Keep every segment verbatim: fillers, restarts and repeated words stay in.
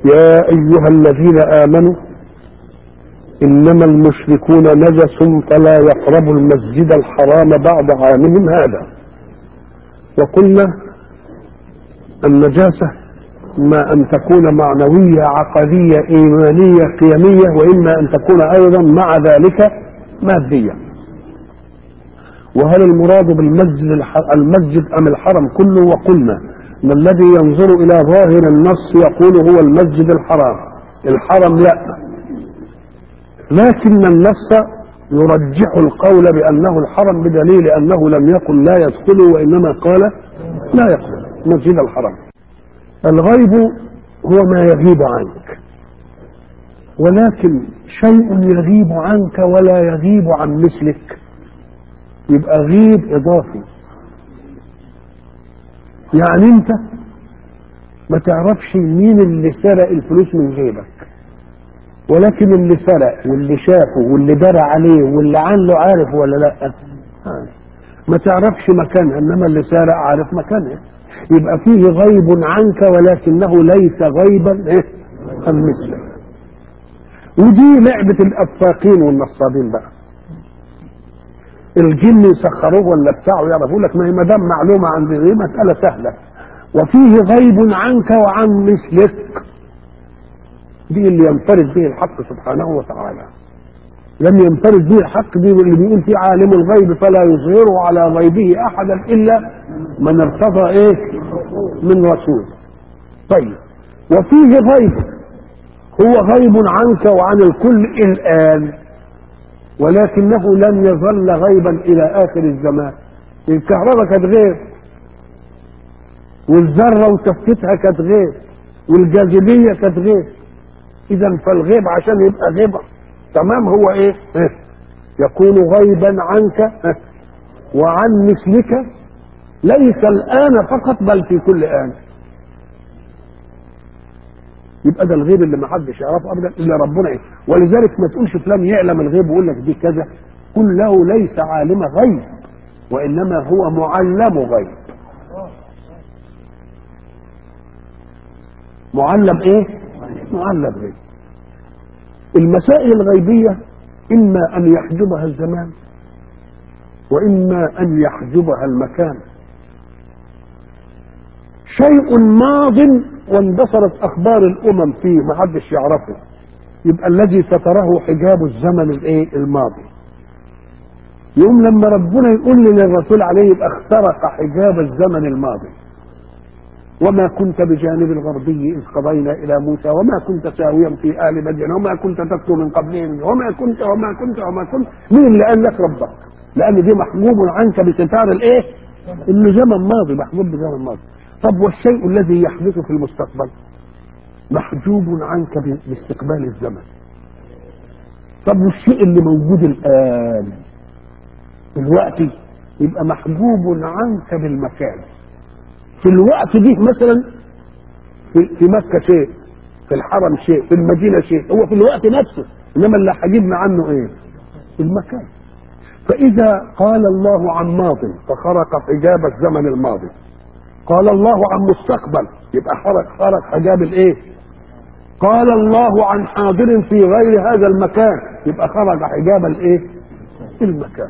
يا أيها الذين آمنوا إنما المشركون نجس فلا يقربوا المسجد الحرام بعد عامهم هذا. وقلنا النجاسة إما أن تكون معنوية عقدية إيمانية قيمية، وإما أن تكون أيضا مع ذلك مادية. وهل المراد بالمسجد المسجد أم الحرم كله؟ وقلنا أن الذي ينظر إلى ظاهر النص يقول هو المسجد الحرام، الحرم لا، لكن النص يرجح القول بأنه الحرم بدليل أنه لم يقل لا يدخل، وإنما قال لا يدخل مسجد الحرام. الغيب هو ما يغيب عنك، ولكن شيء يغيب عنك ولا يغيب عن مثلك يبقى غيب إضافي. يعني أنت ما تعرفش مين اللي سرق الفلوس من جيبك، ولكن اللي سرق واللي شافه واللي درى عليه واللي عنه عارف ولا لا؟ ما تعرفش مكانها، انما اللي سارق عارف مكانها. يبقى فيه غيب عنك ولكنه ليس غيبا ايه عن مثلك. ودي لعبة الافاقين والنصابين بقى. الجن يسخروه ولا بتاعه يعرفوا لك ما هي ما دام معلومة عن دي مسألة سهلة. وفيه غيب عنك وعن مثلك، دي اللي ينفرد به الحق سبحانه وتعالى. لم ينفرد به الحق، دي اللي بيقول فيه عالم الغيب فلا يظهره على غيبه احدا الا من ارتضى ايه من رسول. طيب، وفيه غيب هو غيب عنك وعن الكل الان، ولكنه لن يظل غيبا الى اخر الزمان. الكهرباء كانت غيب، والذره وتفتتها كانت غيب، والجاذبيه كانت غيب. اذا فالغيب عشان يبقى غيب تمام هو ايه؟ يكون غيبا عنك وعن مثلك، ليس الان فقط بل في كل ان. يبقى ده الغيب اللي ما حدش يعرفه ابدا الا ربنا ايه. ولذلك ما تقولش فلان يعلم الغيب ويقول لك دي كذا، قل له ليس عالم غيب وانما هو معلم غيب. معلم ايه؟ معلم غيب. المسائل الغيبية إما أن يحجبها الزمان وإما أن يحجبها المكان. شيء ماض واندثرت أخبار الأمم فيه ما حدش يعرفه، يبقى الذي ستره حجاب الزمن الايه الماضي. يوم لما ربنا يقول للرسول عليه يبقى اخترق حجاب الزمن الماضي. وما كنت بجانب الغربي إذ قضينا إلى موسى وما كنت ساويا في آل مدين وما كنت تتلو من قبله وما كنت وما كنت وما كنت. مين اللي قال لك ربك؟ لأن دي محجوب عنك بستار الإيه؟ إنه زمن ماضي، محجوب بزمن ماضي. طب والشيء الذي يحدث في المستقبل محجوب عنك باستقبال الزمن. طب والشيء اللي موجود الآن دلوقتي يبقى محجوب عنك بالمكان. في الوقت دي مثلا في مكة شيء، في الحرم شيء، في المدينة شيء، هو في الوقت نفسه، انما اللي حجبنا عنه ايه؟ المكان. فاذا قال الله عن ماض فخرق حجاب الزمن الماضي، قال الله عن مستقبل يبقى خرق خرق حجاب الايه؟ قال الله عن حاضر في غير هذا المكان يبقى خرق حجاب الايه؟ المكان.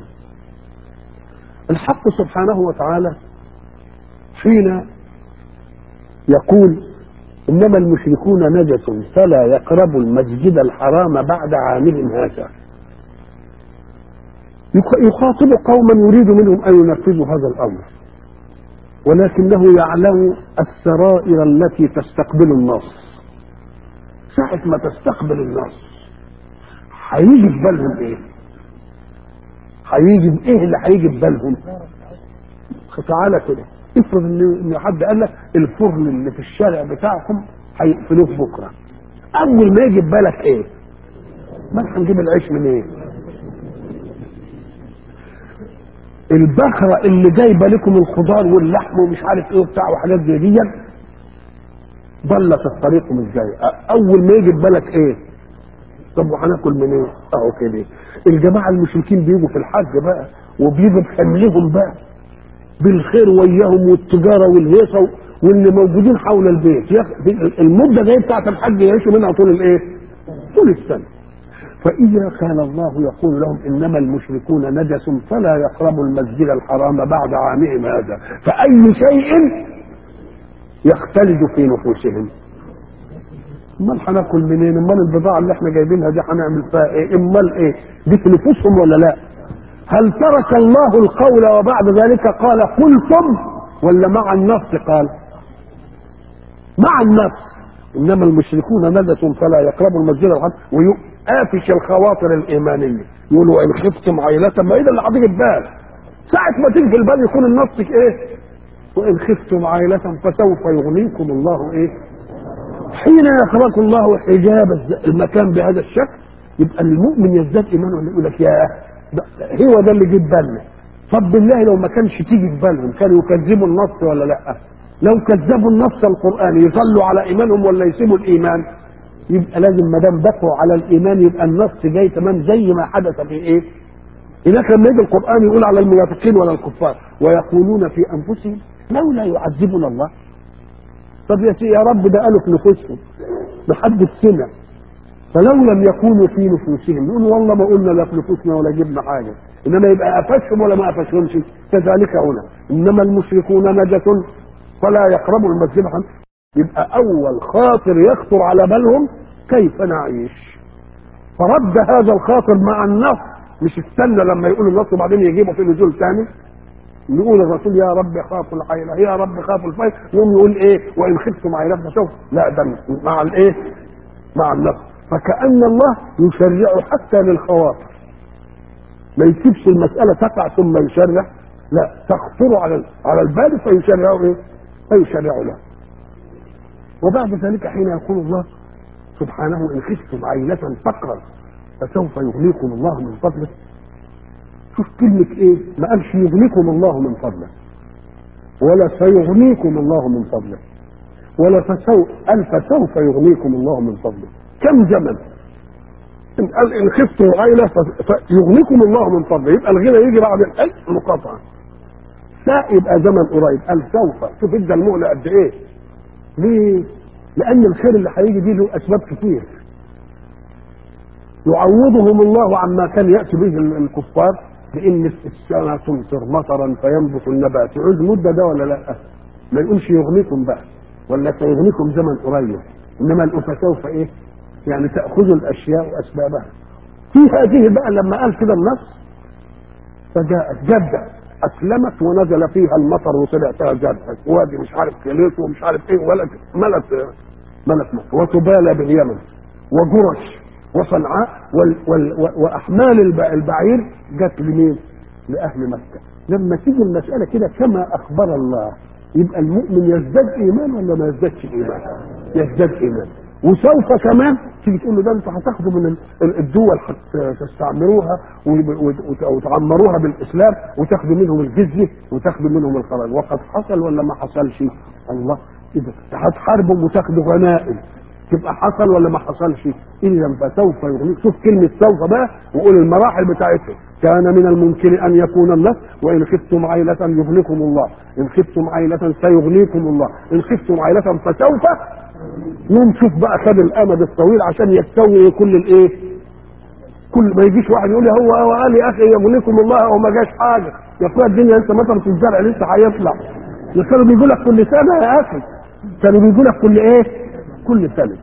الحق سبحانه وتعالى حين يقول انما المشركون نجس فلا يقربوا المسجد الحرام بعد عامهم هذا، يخاطب قوما يريد منهم ان ينفذوا هذا الامر، ولكنه يعلم السرائر التي تستقبل النص. ساعة ما تستقبل النص هيجي في بالهم ايه؟ هيجي بايه اللي هيجي في بالهم؟ تعالى كده افرض ان حد قال لك الفرن اللي في الشارع بتاعكم هيقفلوه بكره، اول ما يجي في بالك ايه؟ ما هنجيب العيش منين؟ إيه؟ البقره اللي جايبه لكم الخضار واللحم ومش عارف ايه وبتاع وحاجات زي دي ضلت الطريق مش جايه، اول ما يجي في بالك ايه؟ طب وهناكل منين؟ إيه؟ اهو كده. الجماعه المشركين بيجوا في الحج بقى وبيجوا بحملهم بقى بالخير وياهم والتجاره والهيصه واللي موجودين حول البيت المده دي بتاعت الحج يعيشوا منها طول الايه؟ طول السنه. فاذا كان الله يقول لهم انما المشركون نجس فلا يقربوا المسجد الحرام بعد عامهم هذا، فاي شيء يختلج في نفوسهم؟ امال هناكل منين؟ امال البضاعه اللي احنا جايبينها دي هنعمل فيها ايه؟ امال ايه؟ دي في نفوسهم ولا لا؟ هل ترك الله القول وبعد ذلك قال قلتم، ولا مع النص قال؟ مع النص انما المشركون نجس فلا يقربوا المسجد الحرام، ويقافش الخواطر الايمانيه يقولوا ان خفتم عيلة، ما ايه ده اللي هتيجي في بال؟ ساعه ما تيجي في البال يكون النص ايه؟ وان خفتم عيلة فسوف يغنيكم الله ايه؟ حين يترك الله حجاب المكان بهذا الشكل يبقى المؤمن يزداد ايمانه، ولا يقول لك يا هو ده اللي جه بالنا. طب بالله لو ما كانش تيجي في بالهم كانوا يكذبوا النص ولا لا؟ لو كذبوا النص القراني يصلوا على ايمانهم ولا يسيبوا الايمان؟ يبقى لازم ما دام بقوا على الايمان يبقى النص جاي تمام زي ما حدث في ايه؟ هناك لما يجي القران يقول على المنافقين ولا الكفار ويقولون في انفسهم لولا يعذبنا الله. طب يا سيدي يا رب ده قالوا في نفوسهم لحد السنه، فلو لم يكونوا في نفوسهم يقولوا والله ما قلنا لا في نفوسنا ولا جبنا حاجه، انما يبقى قفشهم ولا ما قفشهمش؟ كذلك هنا انما المشركون نجس فلا يقربوا المسجد الحرام. يبقى اول خاطر يخطر على بالهم كيف نعيش، فرد هذا الخاطر مع النص، مش استنى لما يقول النص وبعدين يجيبه في نزول ثاني. يقول الرسول يا رب خافوا العيلة، يا رب خافوا الفيل، يقوم يقول ايه؟ وان خفتم عيلة فشوف، لا ده مع الايه؟ مع النص. فكأن الله يشرع حتى للخواطر، ما يسيبش المسألة تقع ثم يشرع، لا تخطر على على البال فيشرع ايه؟ فيشرع له. وبعد ذلك حين يقول الله سبحانه ان خفتم عيلة فقرا فسوف يغنيكم الله من فضله. شوف كلمة ايه؟ ما قالش يغنيكم الله من فضله ولا سيغنيكم الله من فضله ولا فسوف، قال فسوف يغنيكم الله من فضله. كم زمن؟ قال ان خفتم عيلة فيغنيكم الله من فضله، يبقى الغنى يجي بعد الحج مقاطعة. لا يبقى زمن قريب، قال سوف. شوف ادى المؤلة قد ايه؟ ليه؟ لأن الخير اللي هيجي دي له أسباب كتير. يعوضهم الله عما كان يأتي به الكفار بإن السماء تمطر مطرا فينبت النبات. يعوز مدة ده ولا لا؟ ما يقولش يغنيكم بقى ولا سيغنيكم زمن قريب، إنما الأفة سوف إيه؟ يعني تأخذوا الأشياء وأسبابها. في هذه بقى لما قال كده النص فجاءت جدة أسلمت ونزل فيها المطر وطلعتها جدة وادي مش عارف كليت ومش عارف إيه ولد ملت ملت مصر وتبالى باليمن وجرش وصنعاء وال وال وأحمال البعير جت لمين؟ لأهل مكة. لما تيجي المسألة كده كما أخبر الله يبقى المؤمن يزداد إيمان ولا ما يزدادش إيمان؟ يزداد إيمان. وسوف كمان تيجي تقول له ده انتوا هتاخدوا من الدول تستعمروها وتعمروها بالاسلام وتاخدوا منهم الجزيه وتاخدوا منهم الخراج، وقد حصل ولا ما حصلش؟ الله اذا هتحاربوا وتاخدوا غنائم تبقى حصل ولا ما حصلش؟ اذا فسوف يغنيك. شوف كلمه سوف بقى وقول المراحل بتاعتها. كان من الممكن ان يكون النص وان خفتم عيلة يغنيكم الله، ان خفتم عيلة سيغنيكم الله، ان خفتم عيلة فسوف. يوم شوف بقى خد الامد الطويل عشان يستوي كل الايه؟ كل ما يجيش واحد يقول لي هو هو قال يا اخي يغنيكم الله وما جاش حاجه، يا اخويا الدنيا انت مطر في الزرع لسه هيطلع. كانوا بيقول لك كل سنه يا اخي، كانوا بيقول لك كل ايه؟ كل سنه.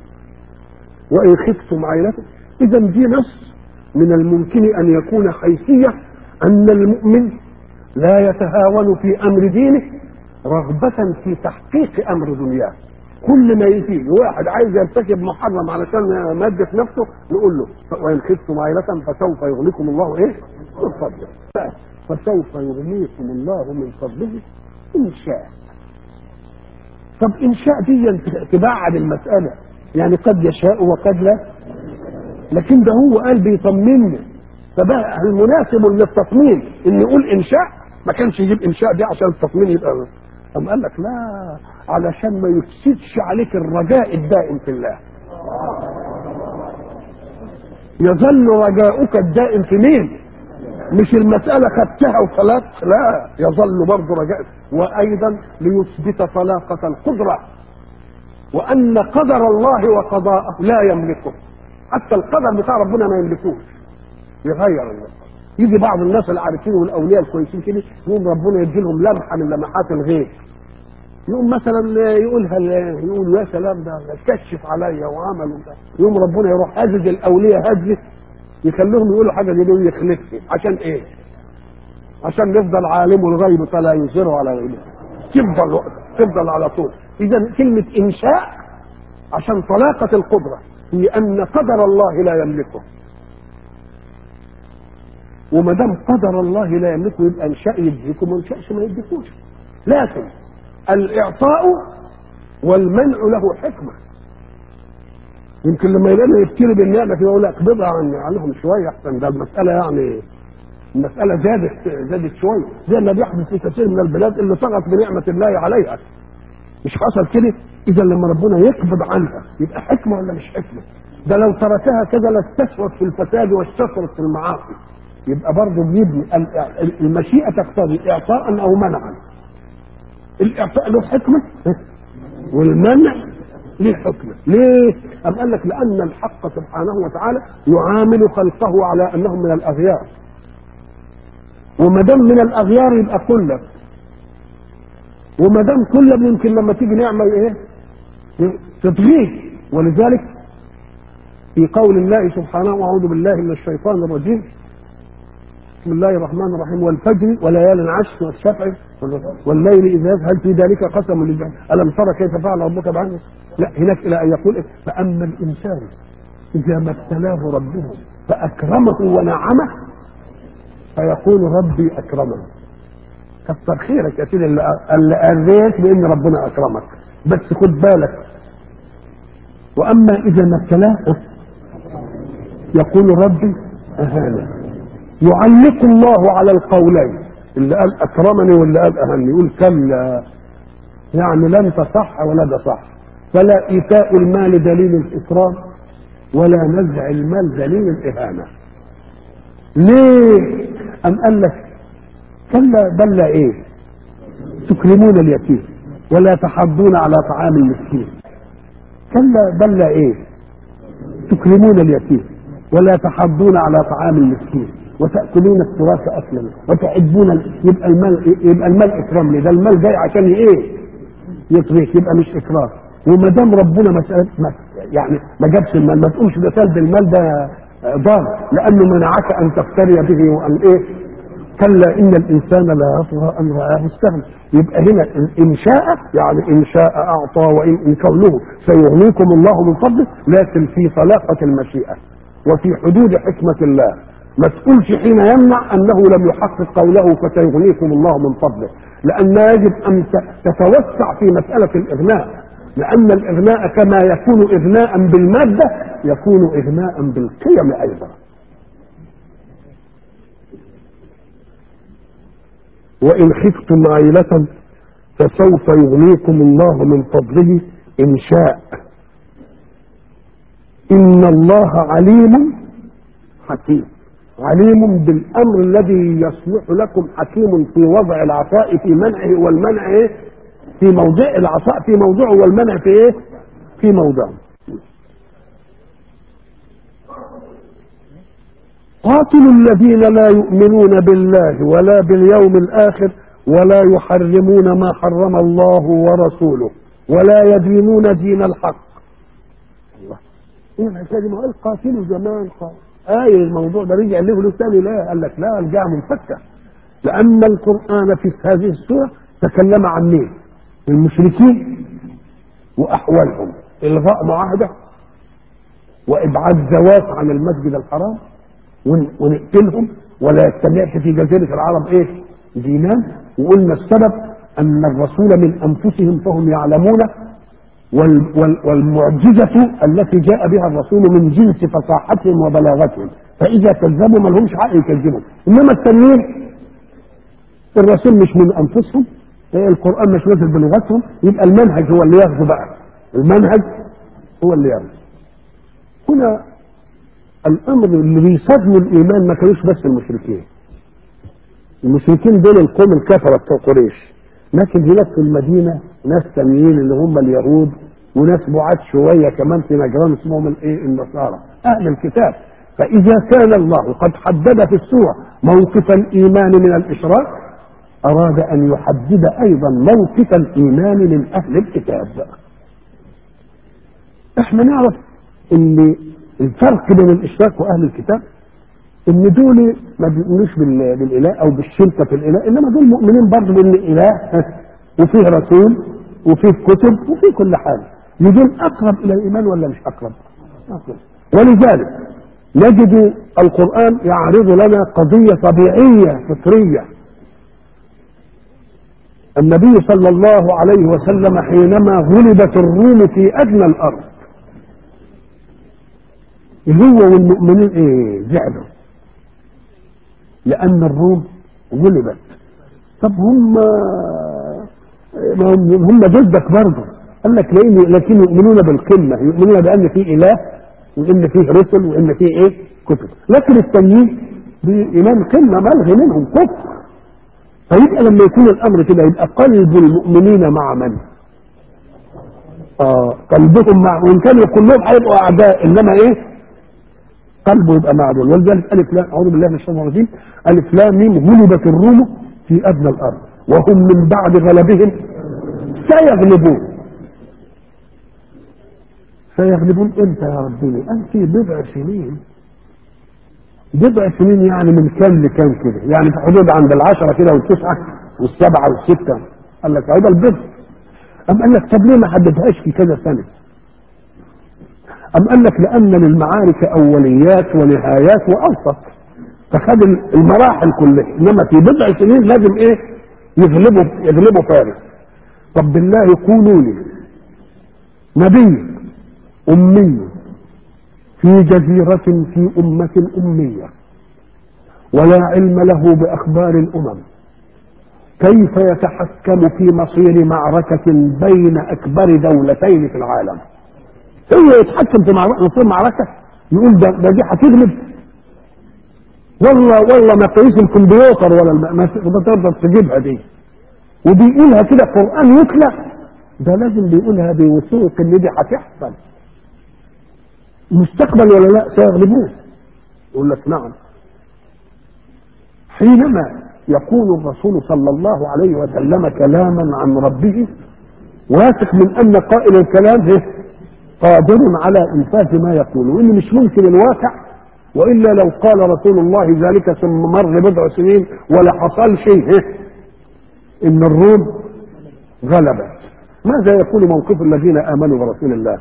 وان خفتم عيلة، اذا دي نص من الممكن ان يكون حيثيه ان المؤمن لا يتهاون في امر دينه رغبه في تحقيق امر دنياه. كل ما يجي واحد عايز يرتكب محرم علشان مادة نفسه نقول له وان خفتم عيلة فسوف يغنيكم الله ايه؟ من فضله. فسوف يغنيكم الله من فضله ان شاء. طب ان شاء دي تبعد المسألة، يعني قد يشاء وقد لا، لكن ده هو قال بيطمنا. فبقى المناسب للتصميم ان يقول ان شاء، ما كانش يجيب ان شاء دي عشان التصميم يبقى. أم قال لك لا، علشان ما يفسدش عليك الرجاء الدائم في الله. يظل رجاؤك الدائم في مين؟ مش المسألة خدتها وخلاص، لا، يظل برضه رجاء. وأيضا ليثبت طلاقة القدرة، وأن قدر الله وقضاءه لا يملكه، حتى القدر بتاع ربنا ما يملكوش، يغير الله. يجي بعض الناس العارفين والأولياء الكويسين كده يقوم ربنا يدي لهم لمحة من لمحات الغيب، يقوم مثلا يقولها، يقول يا سلام ده كشف عليا وعمل ده، يقوم ربنا يروح هزج الأولياء هزج يخليهم يقولوا حاجة دي ويخلفها. عشان ايه؟ عشان يفضل عالم الغيب فلا يظهر على غيبه، تفضل تفضل على طول. اذا كلمة انشاء عشان طلاقة القدرة هي ان قدر الله لا يملكه، وما دام قدر الله لا يملكه يبقى انشاء يديكم وما انشاءش ما يديكوش. لكن الاعطاء والمنع له حكمة. يمكن لما يبقى يبتلي بالنعمة يقول لك اقبضها عني عليهم شوية احسن، ده المسألة يعني المسألة زادت زادت شوية، زي ما بيحدث في كثير من البلاد اللي طغت بنعمة الله عليها. مش حصل كده؟ إذا لما ربنا يقبض عنها يبقى حكمة ولا مش حكمة؟ ده لو تركها كذا لاستشرت في الفساد واستشرت في المعاصي. يبقى برضه بيبني المشيئة تقتضي إعطاء أو منعا. الإعطاء له حكمة والمنع له حكمة. ليه؟ أم قال لك لأن الحق سبحانه وتعالى يعامل خلقه على أنهم من الأغيار، وما دام من الأغيار يبقى كلب، وما دام كلب يمكن لما تيجي نعمل إيه؟ تطغيه. ولذلك في قول الله سبحانه وأعوذ بالله من الشيطان الرجيم، بسم الله الرحمن الرحيم، والفجر وليال عشر والشفع والليل إذا هل في ذلك قسم للجبال ألم ترى كيف فعل ربك بعده؟ لا، هناك إلى أن يقول إيه؟ فأما الإنسان إذا ما ابتلاه ربه فأكرمه ونعمه فيقول ربي أكرمه. كتر خيرك يا سيدي اللي أريت بأن ربنا أكرمك، بس خد بالك. وأما إذا ما ابتلاه يقول ربي أهانه. يعلق الله على القولين، اللي قال أكرمني واللي قال أهاني، يقول كلا، يعني لا أنت صح ولا ده صح. فلا إيتاء المال دليل الإكرام ولا نزع المال دليل الإهانة. ليه؟ أم قال لك كلا بل لا إيه؟ تكرمون اليتيم ولا تحضون على طعام المسكين. كلا بل لا إيه؟ تكرمون اليتيم ولا تحضون على طعام المسكين وتأكلون التراث أكلا وتحبون. يبقى المال يبقى المال إكرام ليه؟ ده المال جاي عشان إيه؟ يطريك، يبقى مش إكرام. وما دام ربنا مسألة يعني ما جابش المال، ما تقولش ده سلب المال ده ضار، لأنه منعك أن تفتري به وأن إيه؟ كلا إن الإنسان لا يطغى أن رآه استغنى. يبقى هنا إن شاء يعني إن شاء أعطى، وإن كونه سيغنيكم الله من فضله، لكن في طلاقة المشيئة وفي حدود حكمة الله. ما تقولش حين يمنع أنه لم يحقق قوله فسيغنيكم الله من فضله، لأن يجب أن تتوسع في مسألة الإغناء، لأن الإغناء كما يكون إغناء بالمادة يكون إغناء بالقيم أيضا. وإن خفتم عيلة فسوف يغنيكم الله من فضله إن شاء إن الله عليم حكيم. عليم بالأمر الذي يصلح لكم، حكيم في وضع العطاء في منعه والمنع إيه؟ في موضع العطاء في موضعه والمنع في إيه؟ في موضعه. قاتلوا الذين لا يؤمنون بالله ولا باليوم الآخر ولا يحرمون ما حرم الله ورسوله ولا يدينون دين الحق. الله، ايه الحكايه دي؟ ما قال قاتلوا زمان قال آية الموضوع ده رجع له له ثاني. لا، قال لك لا، رجع منفكه، لأن القرآن في هذه السورة تكلم عن مين؟ المشركين وأحوالهم، إلغاء معاهدة وإبعاد زواج عن المسجد الحرام ونقتلهم ولا يتبعش في جزيرة العرب ايه؟ دينان. وقلنا السبب ان الرسول من انفسهم فهم يعلمون، والمعجزة التي جاء بها الرسول من جنس فصاحتهم وبلاغتهم، فاذا كذبوا ما لهمش حق يكذبوا. انما التنوير الرسول مش من انفسهم، القرآن مش نازل بلغتهم، يبقى المنهج هو اللي ياخذه بقى، المنهج هو اللي ياخذه. هنا الامر اللي بيصدموا الايمان ما كانوش بس المشركين، المشركين دول القوم الكفرة بتوع قريش، لكن هناك في المدينة ناس تانيين اللي هم اليهود، وناس بعاد شوية كمان في نجران اسمهم الايه النصارى أهل الكتاب. فإذا كان الله قد حدد في السورة موقف الإيمان من الإشراك، أراد أن يحدد أيضا موقف الإيمان من أهل الكتاب. احنا نعرف ان الفرق بين الإشراك وأهل الكتاب ان دول ما بيؤمنوش بالاله او بالشركه في الاله، انما دول مؤمنين برضه بان الاله وفيه رسول وفيه كتب وفيه كل حاجه. دول اقرب الى الايمان ولا مش اقرب؟ أقرب. ولذلك نجد القران يعرض لنا قضيه طبيعيه فطريه. النبي صلى الله عليه وسلم حينما غلبت الروم في ادنى الارض، هو والمؤمنين ايه زعلوا لأن الروم غلبت. طب هم هم ضدك برضه، قال لك لكن يؤمنون بالقمة، يؤمنون بأن في إله وإن فيه رسل وإن فيه إيه كتب، لكن التانيين بإيمان قمة ملغي منهم كفر. فيبقى لما يكون الأمر كده يبقى قلب المؤمنين مع من؟ آه قلبهم مع، وإن كانوا كلهم هيبقوا أعداء إنما إيه؟ قلبه يبقى معدول. ولذلك الف لام، اعوذ بالله من الشيطان الرجيم، الف لام ميم غلبت الروم في ادنى الارض وهم من بعد غلبهم سيغلبون. سيغلبون امتى يا ربنا؟ قال في بضع سنين. بضع سنين يعني من كام لكام كده؟ يعني في حدود عند العشرة كده والتسعة والسبعة والستة. قال لك هذا البضع. أم قال لك طب ليه ما حددهاش في كذا سنة؟ أم قال لك لأن للمعارك أوليات ونهايات وأوسط، فخد المراحل كلها، إنما في بضع سنين لازم إيه؟ يغلبوا يغلبوا فارس. طب بالله قولوا لي نبي أمي في جزيرة في أمة أمية ولا علم له بأخبار الأمم، كيف يتحكم في مصير معركة بين أكبر دولتين في العالم؟ هو يتحكم في مصير معركة؟ يقول ده, ده دي هتغلب؟ والله والله ما قيس الكمبيوتر ولا ما تقدر تجيبها دي. وبيقولها كده قرآن يتلى، ده لازم بيقولها بوثوق ان دي هتحصل مستقبل ولا لا. سيغلبون. يقول لك نعم. حينما يقول الرسول صلى الله عليه وسلم كلاما عن ربه واثق من ان قائل الكلام قادر على انفاذ ما يقول، وان مش ممكن الواقع، والا لو قال رسول الله ذلك ثم مر بضع سنين ولا حصل شيء ان الروم غلبت، ماذا يكون موقف الذين امنوا برسول الله؟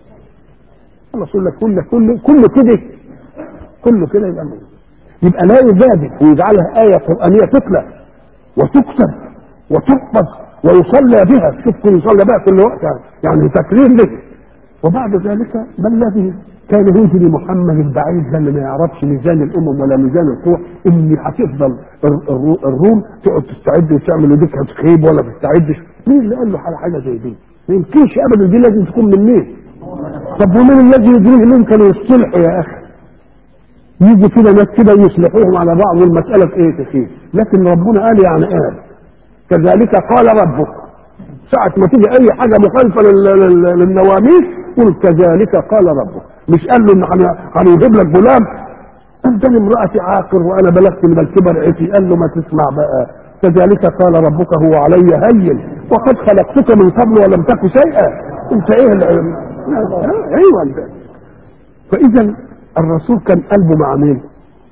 الرسول لك كله كله كله كده كله كده يبقى يبقى لا يجادل ويجعلها آية قرآنية تتلى وتكتب وتحفظ ويصلى بها. شوف يصلى بها كل وقت يعني تكرير له. وبعد ذلك ما الذي كان ينزل محمد البعيد ده اللي ما يعرفش ميزان الامم ولا ميزان القوى، ان هتفضل الروم تقعد تستعد وتعمل وديك هتخيب ولا تستعدش؟ مين اللي قال له على حاجه زي دي؟ ما يمكنش ابدا، دي لازم تكون من مين؟ طب ومن الذي يدريه انهم كانوا يصلحوا يا اخي؟ يجي كده ناس كده يصلحوهم على بعض والمساله في ايه تخيب، لكن ربنا قال يعني قال كذلك قال ربك. ساعة ما تيجي اي حاجة مخالفة للنواميس قل كذلك قال ربك. مش قال له ان هنجيب لك غلام، انت امرأتي عاقر وانا بلغت من الكبر عتي. قال له ما تسمع بقى، كذلك قال ربك هو علي هين وقد خلقتك من قبل ولم تك شيئا. انت ايه العلم؟ ايوه انت. فاذا الرسول كان قلبه مع مين؟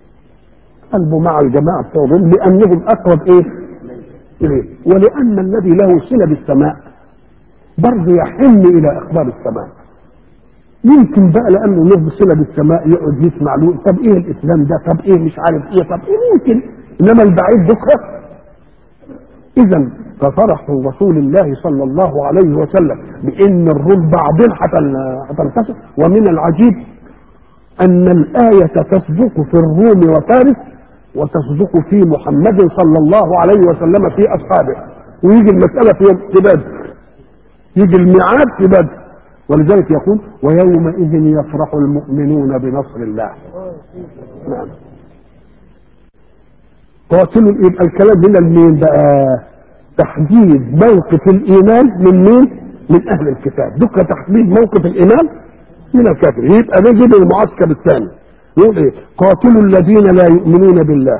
قلبه مع الجماعة بتوعهم، لانهم اقرب ايه إليه، ولأن الذي له صلة بالسماء برضه يحن إلى أخبار السماء. يمكن بقى لأنه له صلة بالسماء يقعد يسمع له طب إيه الإسلام ده، طب إيه مش عارف إيه، طب إيه ممكن، إنما البعيد بكرة. إذا ففرح رسول الله صلى الله عليه وسلم بأن الروم بعضين هتنتصر. ومن العجيب أن الآية تصدق في الروم وفارس وتصدق في محمد صلى الله عليه وسلم في أصحابه، ويجي المسألة في يوم في بدر، يجي الميعاد في بدر. ولذلك يقول ويومئذ يفرح المؤمنون بنصر الله. نعم. قاتلوا، يبقى الكلام هنا لمين بقى؟ تحديد موقف الايمان من مين؟ من اهل الكتاب. دك تحديد موقف الايمان من الكافر. يبقى ده جد المعسكر الثاني يقول ايه؟ قاتلوا الذين لا يؤمنون بالله.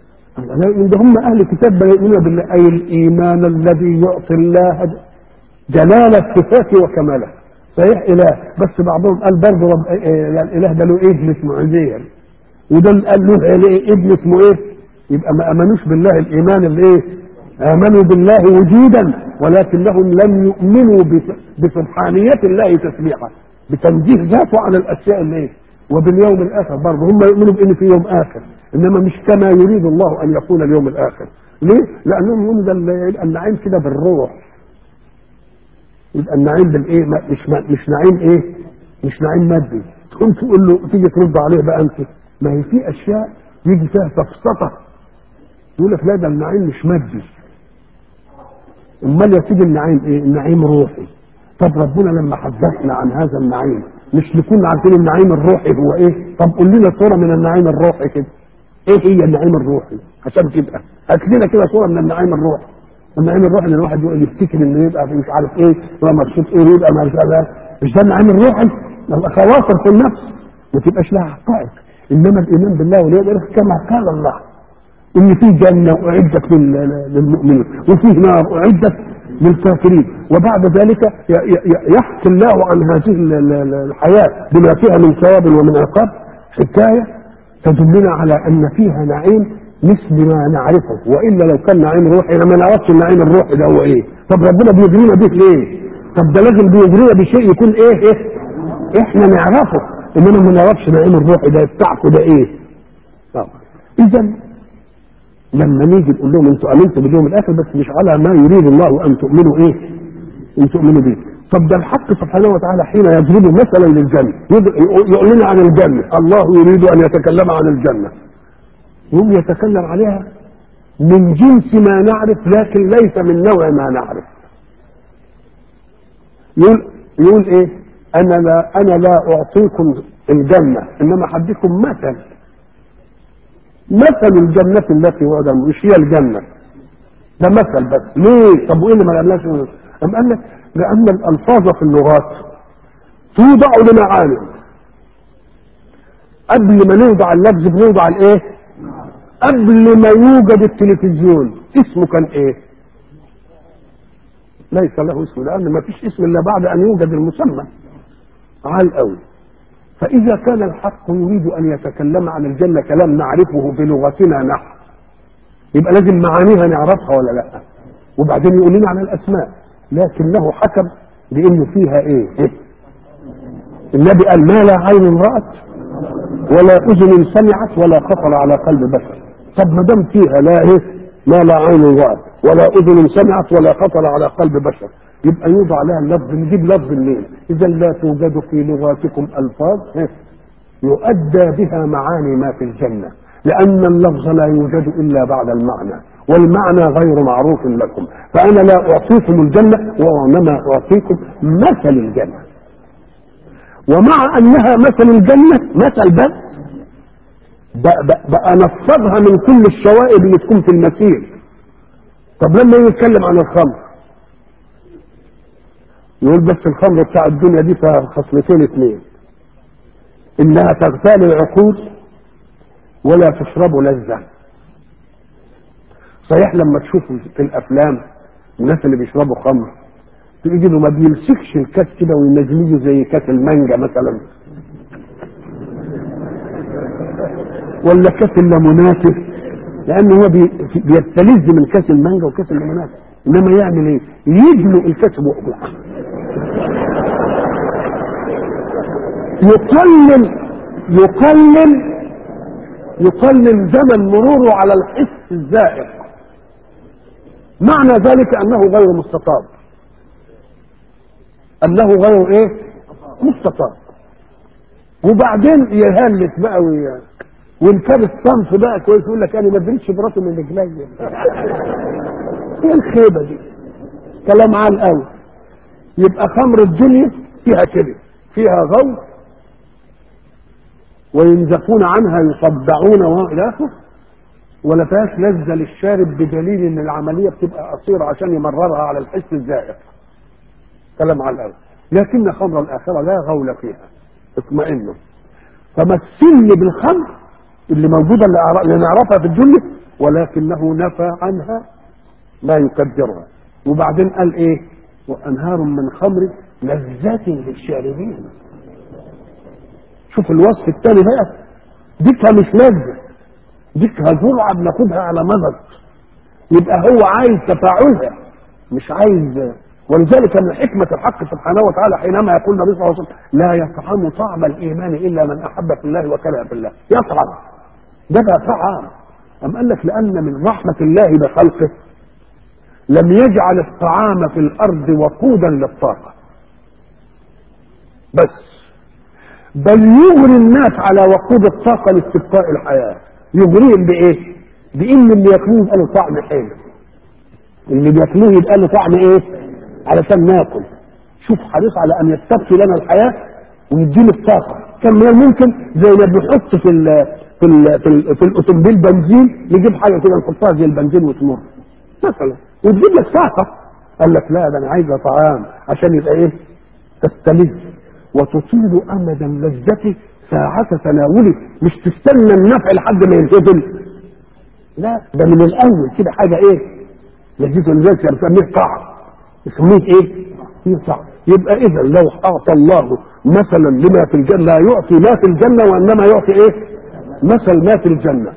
ده هم اهل الكتاب لا يؤمنون بالله، اي الايمان الذي يعطي الله جلال صفاته وكماله. صحيح اله، بس بعضهم قال برضه رب الاله ده له ابن اسمه عزير، وده قال له ابن اسمه ايه؟ يبقى ما امنوش بالله الايمان اللي ايه؟ امنوا بالله وجودا ولكنهم لم يؤمنوا بسبحانيه الله تسبيحا، بتنزيه ذاته عن الاشياء اللي ايه؟ وباليوم الاخر برضه هم يؤمنوا بان في يوم اخر، انما مش كما يريد الله ان يكون اليوم الاخر. ليه؟ لانهم يقولوا ده النعيم كده بالروح، يبقى النعيم بالايه؟ مش مش نعيم ايه؟ مش نعيم مادي. تقوم تقول له، تيجي ترد عليه بقى انت، ما هي في اشياء يجي فيها سفسطه يقول لك لا ده النعيم مش مادي. امال يا سيدي النعيم ايه؟ النعيم روحي. طب ربنا لما حدثنا عن هذا النعيم مش نكون عارفين النعيم الروحي هو ايه؟ طب قول لنا صوره من النعيم الروحي كده. ايه هي النعيم الروحي؟ عشان كده هات لنا كده صوره من النعيم الروحي. النعيم الروحي ان الواحد يقول يفتكر انه يبقى مش عارف ايه، يبقى مبسوط ايه، يبقى مش عارف. مش ده النعيم الروحي؟ يبقى خواطر في النفس ما تبقاش لها حقائق. انما الايمان بالله واليوم كما قال الله ان في جنه اعدت للمؤمنين وفيه نار اعدت للكافرين، وبعد ذلك يحكي الله عن هذه الحياه بما فيها من ثواب ومن عقاب حكايه تدلنا على ان فيها نعيم مثل ما نعرفه، والا لو كان نعيم روحي لما نعرفش النعيم الروحي ده هو ايه. طب ربنا بيغرينا به ليه؟ طب ده لازم بيغرينا بشيء يكون ايه ايه احنا نعرفه، انما ما نعرفش نعيم الروحي ده بتاعته ده ايه. طبعا اذا لما نيجي نقول لهم انتوا امنتوا باليوم الاخر بس مش على ما يريد الله ان تؤمنوا ايه؟ ان تؤمنوا به. طب ده الحق سبحانه وتعالى حين يضرب مثلا للجنه يعلن عن الجنه، الله يريد ان يتكلم عن الجنه يوم يتكلم عليها من جنس ما نعرف لكن ليس من نوع ما نعرف. يقول يقول ايه؟ انا لا انا لا اعطيكم الجنه انما حديكم مثل مثل الجنه التي وعد، مش هي الجنه ده مثل بس. ليه؟ طب وايه اللي ما قالناش؟ ام قال لك لان الالفاظ في اللغات توضع لمعاني. قبل ما نوضع اللفظ بنوضع الايه؟ قبل ما يوجد التلفزيون اسمه كان ايه؟ ليس له اسم، لان ما فيش اسم الا بعد ان يوجد المسمى. عال قوي. فاذا كان الحق يريد ان يتكلم عن الجنه كلام نعرفه بلغتنا نحن يبقى لازم معانيها نعرفها ولا لا؟ وبعدين يقول لنا عن الاسماء، لكنه حكم بانه فيها ايه؟ إيه؟ النبي قال ما لا عين رأت ولا اذن سمعت ولا خطر على قلب بشر. طب ما دام فيها لا ايه؟ ما لا عين رأت ولا اذن سمعت ولا خطر على قلب بشر، يبقى يوضع لها اللفظ. نجيب لفظ منين؟ اذا لا توجد في لغاتكم الفاظ يؤدى بها معاني ما في الجنه، لان اللفظ لا يوجد الا بعد المعنى، والمعنى غير معروف لكم. فانا لا اعطيكم الجنه وانما اعطيكم مثل الجنه، ومع انها مثل الجنه مثل بس بقى نفضها من كل الشوائب اللي تكون في المثيل. طب لما يتكلم عن الخمر يقول بس الخمر بتاع الدنيا دي فيها خصلتين اثنين، انها تغتال العقول ولا تشرب لذة. صحيح لما تشوفوا في الافلام الناس اللي بيشربوا خمر تيجي له ما بيمسكش الكاس كده وينزليه زي كاس المانجا مثلا ولا كاس الليمونات، لانه هو بيستلذ من كاس المانجا وكاس الليمونات، انما يعمل ايه؟ يجلو الكاس بقه يقلل يقلل يقلل زمن مروره على الحس الزائق. معنى ذلك انه غير مستطاب، انه غير ايه؟ مستطاب. وبعدين يهلك بقى وياه وانكب الصنف بقى كويس يقول لك انا ما ادريتش براسي من رجلي. ايه الخيبه دي؟ كلام عال قوي. يبقى خمر الدنيا فيها كده، فيها غوث وينزفون عنها يصدعون والى اخره، ولا فيهاش لذة للشارب بدليل ان العملية بتبقى قصيرة عشان يمررها على الحس الزائف. كلام على الأول. لكن خمر الآخرة لا غول فيها، اطمئنوا. فمثلني بالخمر اللي موجودة اللي نعرفها في الدنيا، ولكنه نفى عنها ما يكدرها. وبعدين قال ايه؟ وأنهار من خمر لذة للشاربين. شوف الوصف التالي بقى، ديكها مش لذة، ديكها جرعة بناخدها على مدد. يبقى هو عايز تفاعلها مش عايز. ولذلك من حكمة الحق سبحانه وتعالى حينما يقول النبي صلى الله عليه وسلم لا يطعم طعم الإيمان إلا من أحب في الله وكره في الله. يطعم ده بقى طعام. أم قال لك لأن من رحمة الله بخلقه لم يجعل الطعام في الأرض وقودا للطاقة بس، بل يغري الناس على وقود الطاقة لاستبقاء الحياة. يغريهم بإيه؟ بإن اللي ياكلوه يبقى له طعم حلو، اللي بياكلوه يبقى له طعم إيه؟ علشان ناكل. شوف حريص على أن يستبقي لنا الحياة ويدينا الطاقة. كان من الممكن زي ما بنحط في ال في ال في, ال في الأوتومبيل بنزين، نجيب حاجة كده نحطها زي البنزين وتمر مثلا وتجيب لك طاقة. قال لك لا، ده أنا عايزة طعام عشان يبقى إيه؟ تستلذ وتطيل أمدا لذتي ساعة تناوله، مش تستنى النفع لحد ما ينتهي. لا، ده من الأول كده حاجة إيه؟ لذيذ. ولذلك بنسميه طعم، يسميه إيه؟ فيه طعم. يبقى إذا لو أعطى الله مثلا لما في الجنة، لا يعطي ما في الجنة وإنما يعطي إيه؟ مثل ما في الجنة.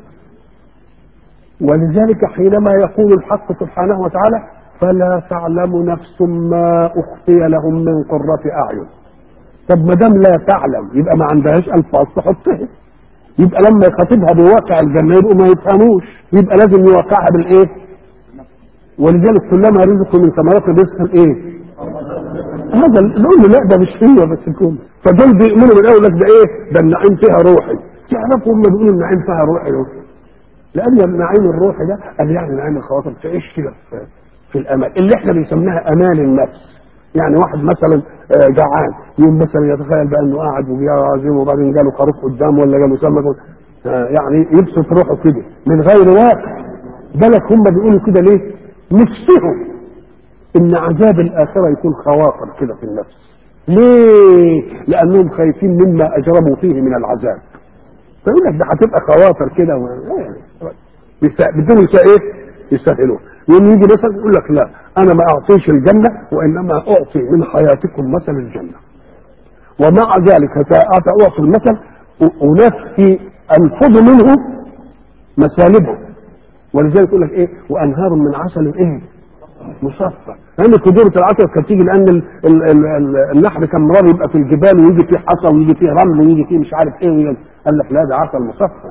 ولذلك حينما يقول الحق سبحانه وتعالى فلا تعلم نفس ما أخفي لهم من قرة أعين. طب ما دام لا تعلم يبقى ما عندهاش الفاظ تحطها، يبقى لما يخاطبها بواقع الجنه يبقوا ما يفهموش، يبقى لازم يوقعها بالايه؟ ولذلك كلما رزقوا من ثمرات رزقا ايه؟ هذا نقول له لا ده مش هي بس يكون. فدول بيؤمنوا من الاول لك ده ايه؟ ده النعيم فيها روحي. تعرفوا هم بيقولوا النعيم فيها روحي روحي. لان النعيم الروحي ده قال يعني نعيم الخواطر تعيش كده في, في الامان اللي احنا بنسميها امان النفس. يعني واحد مثلا جعان يوم مثلا يتخيل بقى انه قاعد وبيعزم وبعدين جاله خروف قدامه ولا جاله سمك، يعني يبسط روحه كده من غير واقع. بالك هم بيقولوا كده ليه؟ نفسهم ان عذاب الاخره يكون خواطر كده في النفس. ليه؟ لانهم خايفين مما اجرموا فيه من العذاب. فيقول لك ده هتبقى خواطر كده و... بدون ايه؟ يسهلوه. يوم يجي مثلا يقول لك لا انا ما اعطيش الجنه وانما اعطي من حياتكم مثل الجنه، ومع ذلك اعطي المثل ونفسي انفض منه مسالبه. ولذلك يقول لك ايه؟ وانهار من عسل ايه؟ مصفى. لان كدورة العسل كانت تيجي لان ال ال ال النحل كان مرار يبقى في الجبال ويجي فيه حصى ويجي فيه رمل ويجي فيه مش عارف ايه. قال لك لا ده عسل مصفى.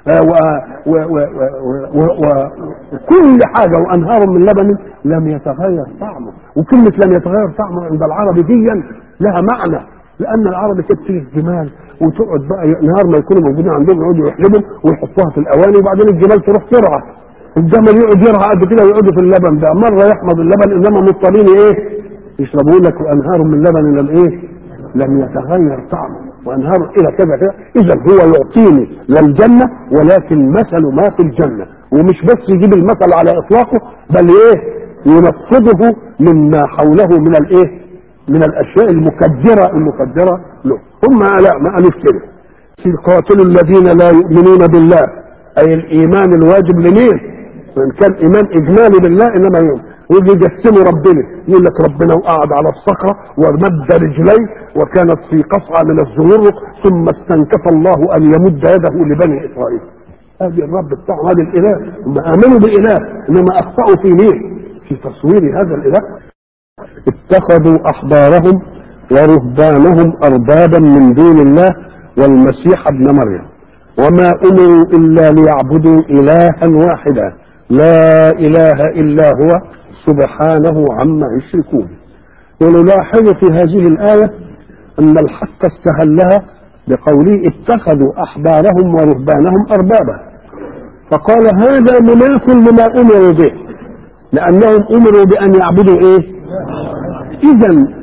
وكل حاجة وأنهار من لبن لم يتغير طعمه. وكلمة لم يتغير طعمه عند العرب دي لها معنى، لأن العرب كانت تيجي الجمال وتقعد بقى نهار ما يكونوا موجودين عندهم يقعدوا يحلبوا ويحطوها في الأواني وبعدين الجمال تروح ترعى. الجمل يقعد يرعى قد كده ويقعدوا في اللبن ده، مرة يحمض اللبن إنما مضطرين إيه؟ يشربوا لك وأنهار من لبن لم إيه؟ لم يتغير طعمه وانهار الى كذا كذا. اذا هو يعطيني للجنه ولكن مثل ما في الجنه، ومش بس يجيب المثل على اطلاقه بل ايه؟ ينفذه مما حوله من الايه؟ من الاشياء المكدره المكدره له. هم لا ما قالوش كده. قاتلوا الذين لا يؤمنون بالله، اي الايمان الواجب لمين؟ وان كان ايمان اجمالي بالله انما يوم ويجي يجسموا ربنا يقول لك ربنا وقعد على الصخره ومد رجليه وكانت في قصعه من الزمرد ثم استنكف الله ان يمد يده لبني اسرائيل. هذه الرب بتاعهم، هذا الاله. هم امنوا باله انما اخطاوا في ليه؟ في تصوير هذا الاله. اتخذوا احبارهم ورهبانهم اربابا من دون الله والمسيح ابن مريم وما امروا الا ليعبدوا الها واحدا لا اله الا هو سبحانه عما يشركون. ونلاحظ في هذه الآية أن الحق استهلها بقوله اتخذوا أحبارهم ورهبانهم أربابا، فقال هذا مناف لما أمروا به لأنهم أمروا بأن يعبدوا إيه؟ إذا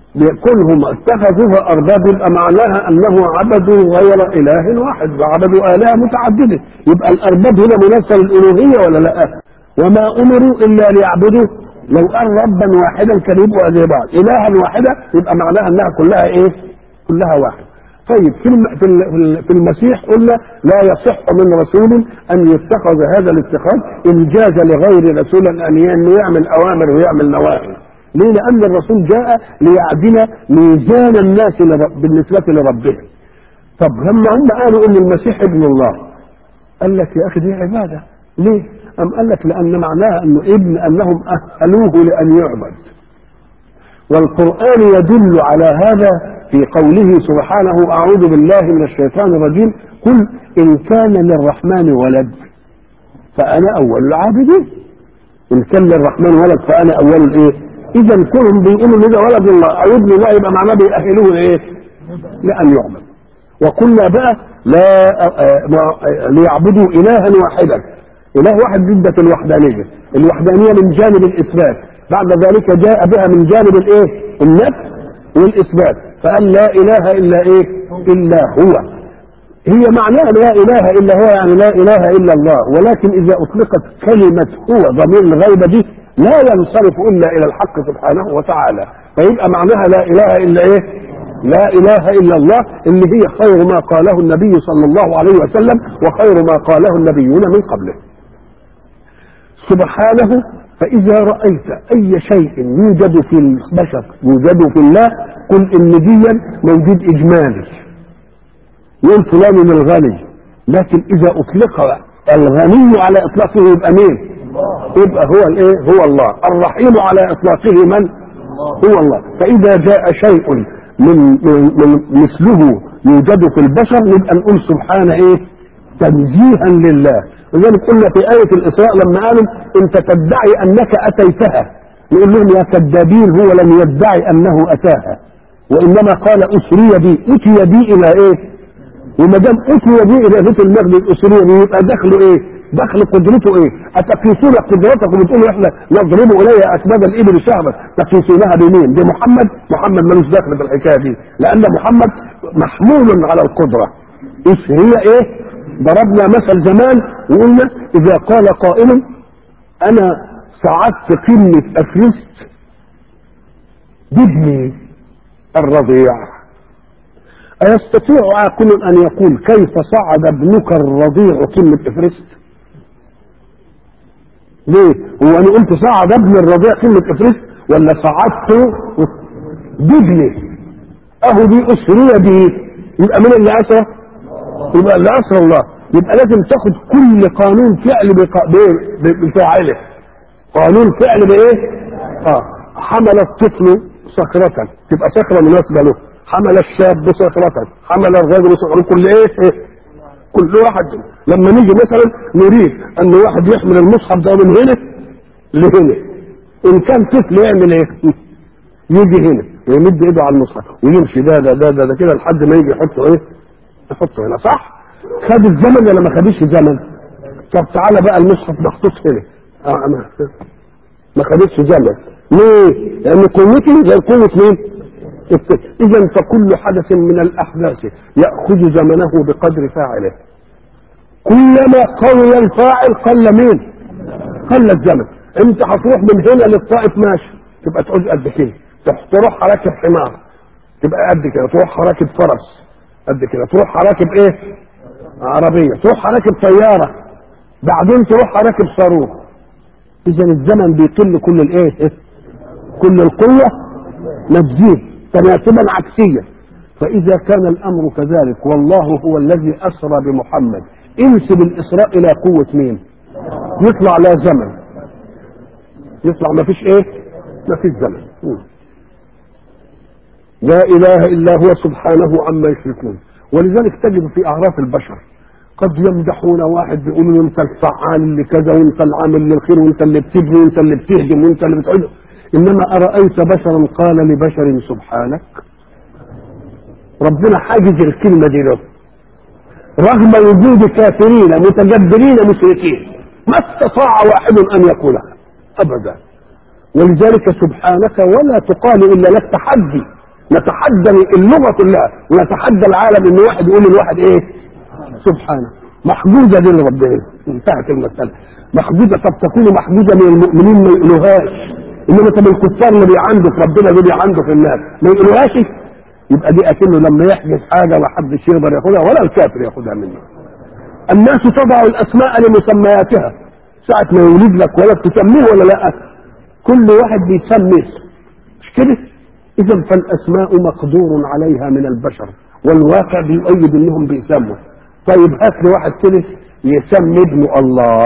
كلهم اتخذوها ارباب يبقى معناها انه عبدوا غير اله واحد وعبدوا الهه متعدده. يبقى الارباب هنا مناسبه للالوهيه ولا لا؟ وما امروا الا ليعبدوا. لو قال ربا واحدا كان يبقوا زي بعض، الها واحده يبقى معناها انها كلها ايه؟ كلها واحد. طيب في في المسيح قلنا لا يصح من رسول ان يتخذ هذا الاتخاذ ان جاز لغير رسول ان يعمل اوامر ويعمل نواهي. ليه؟ لان الرسول جاء ليعدل ميزان الناس بالنسبه لربهم. طب لما هم قالوا ان المسيح ابن الله، قال لك يا اخي دي عباده. ليه؟ ام قال لك لان معناها انه ابن، انهم اهلوه لان يعبد. والقران يدل على هذا في قوله سبحانه اعوذ بالله من الشيطان الرجيم قل ان كان للرحمن ولد فانا اول العابدين. ان كان للرحمن ولد فانا اول الايه؟ اذا كلهم بيقولوا ان ده ولد الله او ابن الله يبقى معناه بيأهلوه ايه؟ لان يعبد. وقلنا بقى لا ليعبدوا الها واحدا. اله واحد ضد الوحدانيه، الوحدانيه من جانب الاثبات، بعد ذلك جاء بها من جانب الايه؟ النفي والاثبات، فقال لا اله الا ايه؟ الا هو. هي معناها لا اله الا هو يعني لا اله الا الله، ولكن اذا اطلقت كلمه هو ضمير الغيبه دي لا ينصرف الا الى الحق سبحانه وتعالى، فيبقى معناها لا اله الا ايه؟ لا اله الا الله، اللي هي خير ما قاله النبي صلى الله عليه وسلم وخير ما قاله النبيون من قبله سبحانه. فاذا رايت اي شيء يوجد في البشر يوجد في الله قل ان ديا موجود اجمالي، يقول فلان الغني، لكن اذا اطلق الغني على اطلاقه يبقى مين؟ يبقى هو الايه؟ هو الله. الرحيم على اطلاقه من؟ هو الله. فاذا جاء شيء من, من, من مثله يوجد في البشر يبقى نقول سبحانه ايه؟ تنزيها لله. وذلك قلنا في آية الإسراء لما قالوا انت تدعي انك اتيتها، نقول لهم يا كذابين هو لم يدعي انه اتاها، وانما قال اسري بي، اتي بي الى ايه؟ وما دام اتي بي الى بيت المقدس اسري بي يبقى دخله ايه؟ دخل قدرته ايه؟ اتقيسون قدرتكم وتقولوا احنا نضرب الي اسباب الابل شهرا، تقيسونها بمين؟ بمحمد؟ محمد ملوش دخل في الحكايه دي، لان محمد محمول على القدره. اسري ايه؟ ضربنا مثل زمان وقلنا اذا قال قائل انا صعدت قمة افرست بابني الرضيع، ايستطيع عاقل ان يقول كيف صعد ابنك الرضيع قمة افرست؟ ليه؟ هو انا قلت صعد ابن الرضيع قمة افرست ولا صعدت بابني؟ اهو دي اسرية دي، يبقى من اللي اسرى؟ يبقى اللي اسرى الله. يبقى لازم تاخد كل قانون فعل بفاعله. قانون فعل بايه؟ اه حمل الطفل صخرة تبقى صخرة مناسبة له، حمل الشاب صخرة، حمل الرجل صخرة، كل ايه؟ إيه؟ كل واحد. لما نيجي مثلا نريد ان واحد يحمل المصحف ده من هنا لهنا، ان كان طفل يعمل ايه؟ يجي هنا ويمد ايده على المصحف ويمشي ده ده ده ده, ده كده لحد ما يجي يحطه ايه؟ يحطه هنا، صح؟ خد الزمن ولا ما خدش الزمن؟ طب تعالى بقى المصحف محطوط هنا، اه انا ما خدتش زمن. ليه؟ لان قوتي زي قوه مين؟ اذا فكل حدث من الاحداث ياخذ زمنه بقدر فاعله. كلما قوي الفاعل قل مين؟ قل الزمن. انت هتروح من هنا للطائف ماشي تبقى تعوز قد كده، تروح راكب حمار تبقى قد كده، تروح راكب فرس قد كده، تروح راكب ايه؟ عربيه، تروح راكب طياره، بعدين تروح راكب صاروخ. اذا الزمن بيقل كل الايه؟ كل القوه نفسيه تناسبا عكسيا. فاذا كان الامر كذلك والله هو الذي اسرى بمحمد، انسب الاسراء الى قوه مين؟ يطلع لا زمن، يطلع ما فيش ايه؟ ما فيش زمن. لا اله الا هو سبحانه عما يشركون. ولذلك تجد في اعراف البشر قد يمدحون واحد بيقولوا له انت الفعال اللي كذا وانت العامل للخير وانت اللي بتبني وانت اللي بتهدم وانت اللي بتعد. انما ارايت بشرا قال لبشر سبحانك؟ ربنا حاجز الكلمه دي له رغم وجود كافرين متجبرين مشركين، ما استطاع واحد ان يقولها ابدا. ولذلك سبحانك ولا تقال الا لك تحدي، نتحدى اللغه كلها ونتحدى العالم ان واحد يقول للواحد ايه؟ سبحانه. محدوده دي لربنا، انتهت المساله. محدوده، طب تكون محدوده من المؤمنين ما يقولوهاش، انما طب الكفار اللي بيعندوا في ربنا دول بيعندوا في الناس ما يقولوهاش، يبقى دي اكنه لما يحدث حاجه ما حدش يقدر ياخدها ولا الكافر ياخدها منه. الناس تضع الاسماء لمسمياتها، ساعه ما يولد لك ولد تسميه ولا لا؟ كل واحد بيسمي اسم، مش كده؟ اذا فالاسماء مقدور عليها من البشر، والواقع بيؤيد انهم بيسموا. طيب هات لي واحد كده يسمي ابنه الله،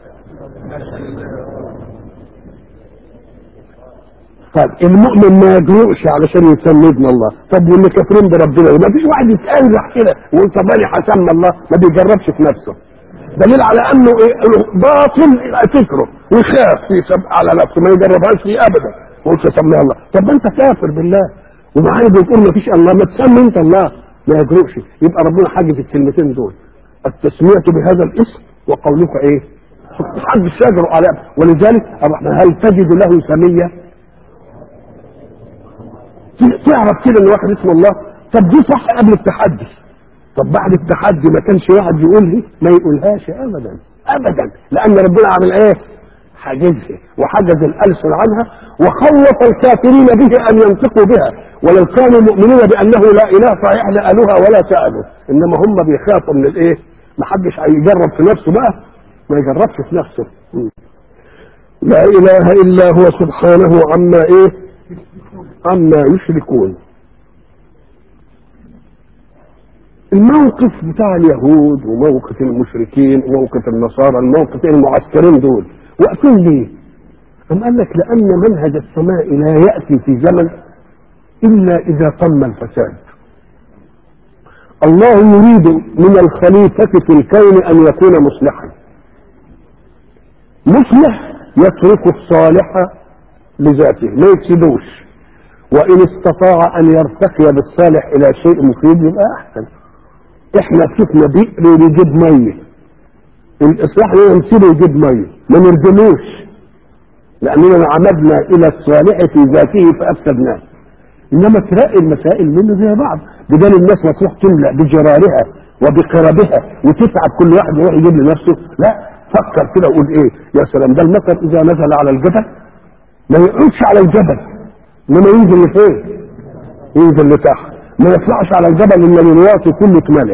طب المؤمن ما يجرؤش علشان يسمي ابن الله، طب واللي كافرين بربنا ما فيش واحد يتأنزح كده ويقول طب انا هسمي الله، ما بيجربش في نفسه. دليل على انه إيه؟ باطل فكره ويخاف على نفسه ما يجربهاش فيه ابدا ويقول سمي الله. طب ما انت كافر بالله ومعانا بتقول ما فيش الله، ما تسمي انت الله، ما يجرؤش. يبقى ربنا حاجه في الكلمتين دول، التسميه بهذا الاسم وقولك ايه؟ محدش يجرؤ على. ولذلك هل تجد له سميه؟ تعرف كده ان واحد اسمه الله؟ طب دي صح قبل التحدي، طب بعد التحدي ما كانش واحد يقولها؟ ما يقولهاش ابدا ابدا، لان ربنا عمل ايه؟ حجزها وحجز الالسن عنها وخوف الكافرين به ان ينطقوا بها، ولو كانوا مؤمنين بانه لا اله صحيح لقالوها ولا سالوا، انما هم بيخافوا من الايه؟ ما حدش هيجرب في نفسه بقى، ما يجربش في نفسه. لا اله الا هو سبحانه عما ايه؟ عما يشركون. الموقف بتاع اليهود وموقف المشركين وموقف النصارى، الموقف المعسكرين دول واقفين ليه؟ أم قال لك لأن منهج السماء لا يأتي في زمن إلا إذا تم الفساد. الله يريد من الخليفة في الكون أن يكون مصلحا، مصلح يترك الصالح لذاته ما يفسدوش، وإن استطاع أن يرتقي بالصالح إلى شيء مفيد يبقى أحسن. إحنا شفنا بئر يجيب مية، الإصلاح يمثله يجيب مية، ما نرجموش لأننا عمدنا إلى الصالح في ذاته فأفسدناه. إنما تلاقي المسائل منه زي بعض، بدل الناس ما تروح تملأ بجرارها وبقربها وتتعب كل واحد يروح يجيب لنفسه، لا، فكر كده وقول إيه؟ يا سلام، ده المطر إذا نزل على الجبل ما يقعدش على الجبل، إنما ينزل لفين؟ ينزل لتحت، ما يطلعش على الجبل إلا للواطي كله اتملى،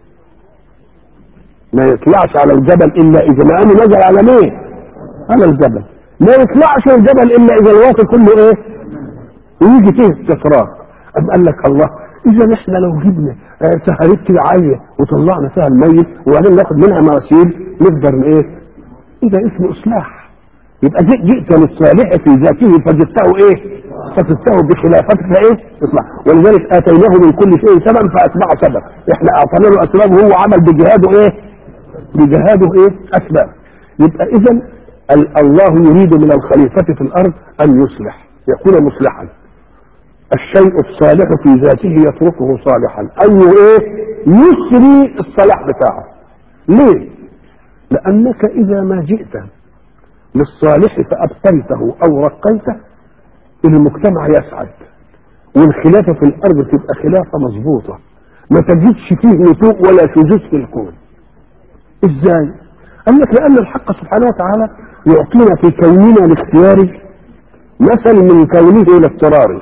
ما يطلعش على الجبل إلا إذا ما أنه نزل على مين؟ على الجبل. ما يطلعش الجبل إلا إذا الواطي كله إيه؟ ويجي فيه استفراغ. أم قال لك الله، إذا إحنا لو جبنا سهريت كده عالية وطلعنا فيها الميت وبعدين ناخد منها مواسير نقدر إيه؟ إذا اسمه إصلاح. يبقى جئت للصالح في ذاته فجدته إيه؟ فجدته بخلافتك إيه؟ إصلاح. ولذلك آتيناه من كل شيء سبب فأتبع سبب. إحنا أعطينا له أسباب وهو عمل بجهاده إيه؟ بجهاده إيه؟ أسباب. يبقى إذا الله يريد من الخليفة في الأرض أن يصلح، يكون مصلحا. الشيء الصالح في ذاته يتركه صالحا، أي إيه؟ يسري الصلاح بتاعه. ليه؟ لأنك إذا ما جئت للصالح فأبقيته أو رقيته المجتمع يسعد، والخلافة في الأرض تبقى خلافة مظبوطة، ما تجدش فيه نتوء ولا شذوذ في الكون. إزاي؟ قال لك لأن الحق سبحانه وتعالى يعطينا في كوننا الاختياري مثل من كونه الاضطراري.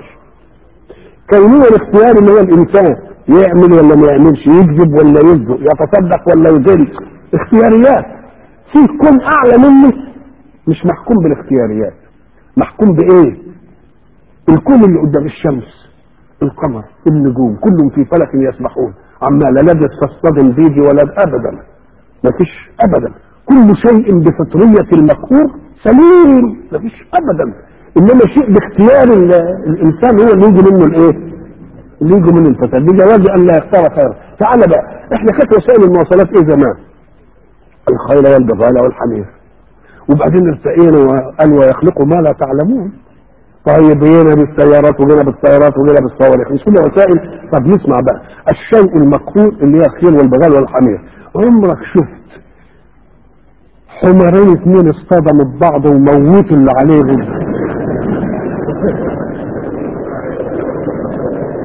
كوننا الاختياري اللي هو الإنسان يعمل ولا ما يعملش، يكذب ولا يصدق، يتصدق ولا يضل، اختياريات. في كون أعلى منه مش محكوم بالاختياريات، محكوم بإيه؟ الكون اللي قدام الشمس، القمر، النجوم، كلهم في فلك يسبحون، عمال لا لدت تصطدم بيجي ولا أبدا، ما فيش أبدا، كل شيء بفطرية المقهور سليم، ما فيش أبدا. إنما شيء باختيار الإنسان هو اللي يجي منه الإيه؟ اللي يجي منه الفساد، بجواز أن لا يختار خير. تعال بقى، إحنا كانت وسائل المواصلات إيه زمان؟ الخيل والبغال والحمير، وبعدين ارتقينا وقال ويخلقوا ما لا تعلمون. طيب جينا بالسيارات وجينا بالطيارات وجينا بالصواريخ، مش كلها وسائل. طب نسمع بقى، الشيء المقهور اللي هي الخيل والبغال والحمير، عمرك شفت حمارين اثنين اصطدموا ببعض وموتوا اللي عليهم؟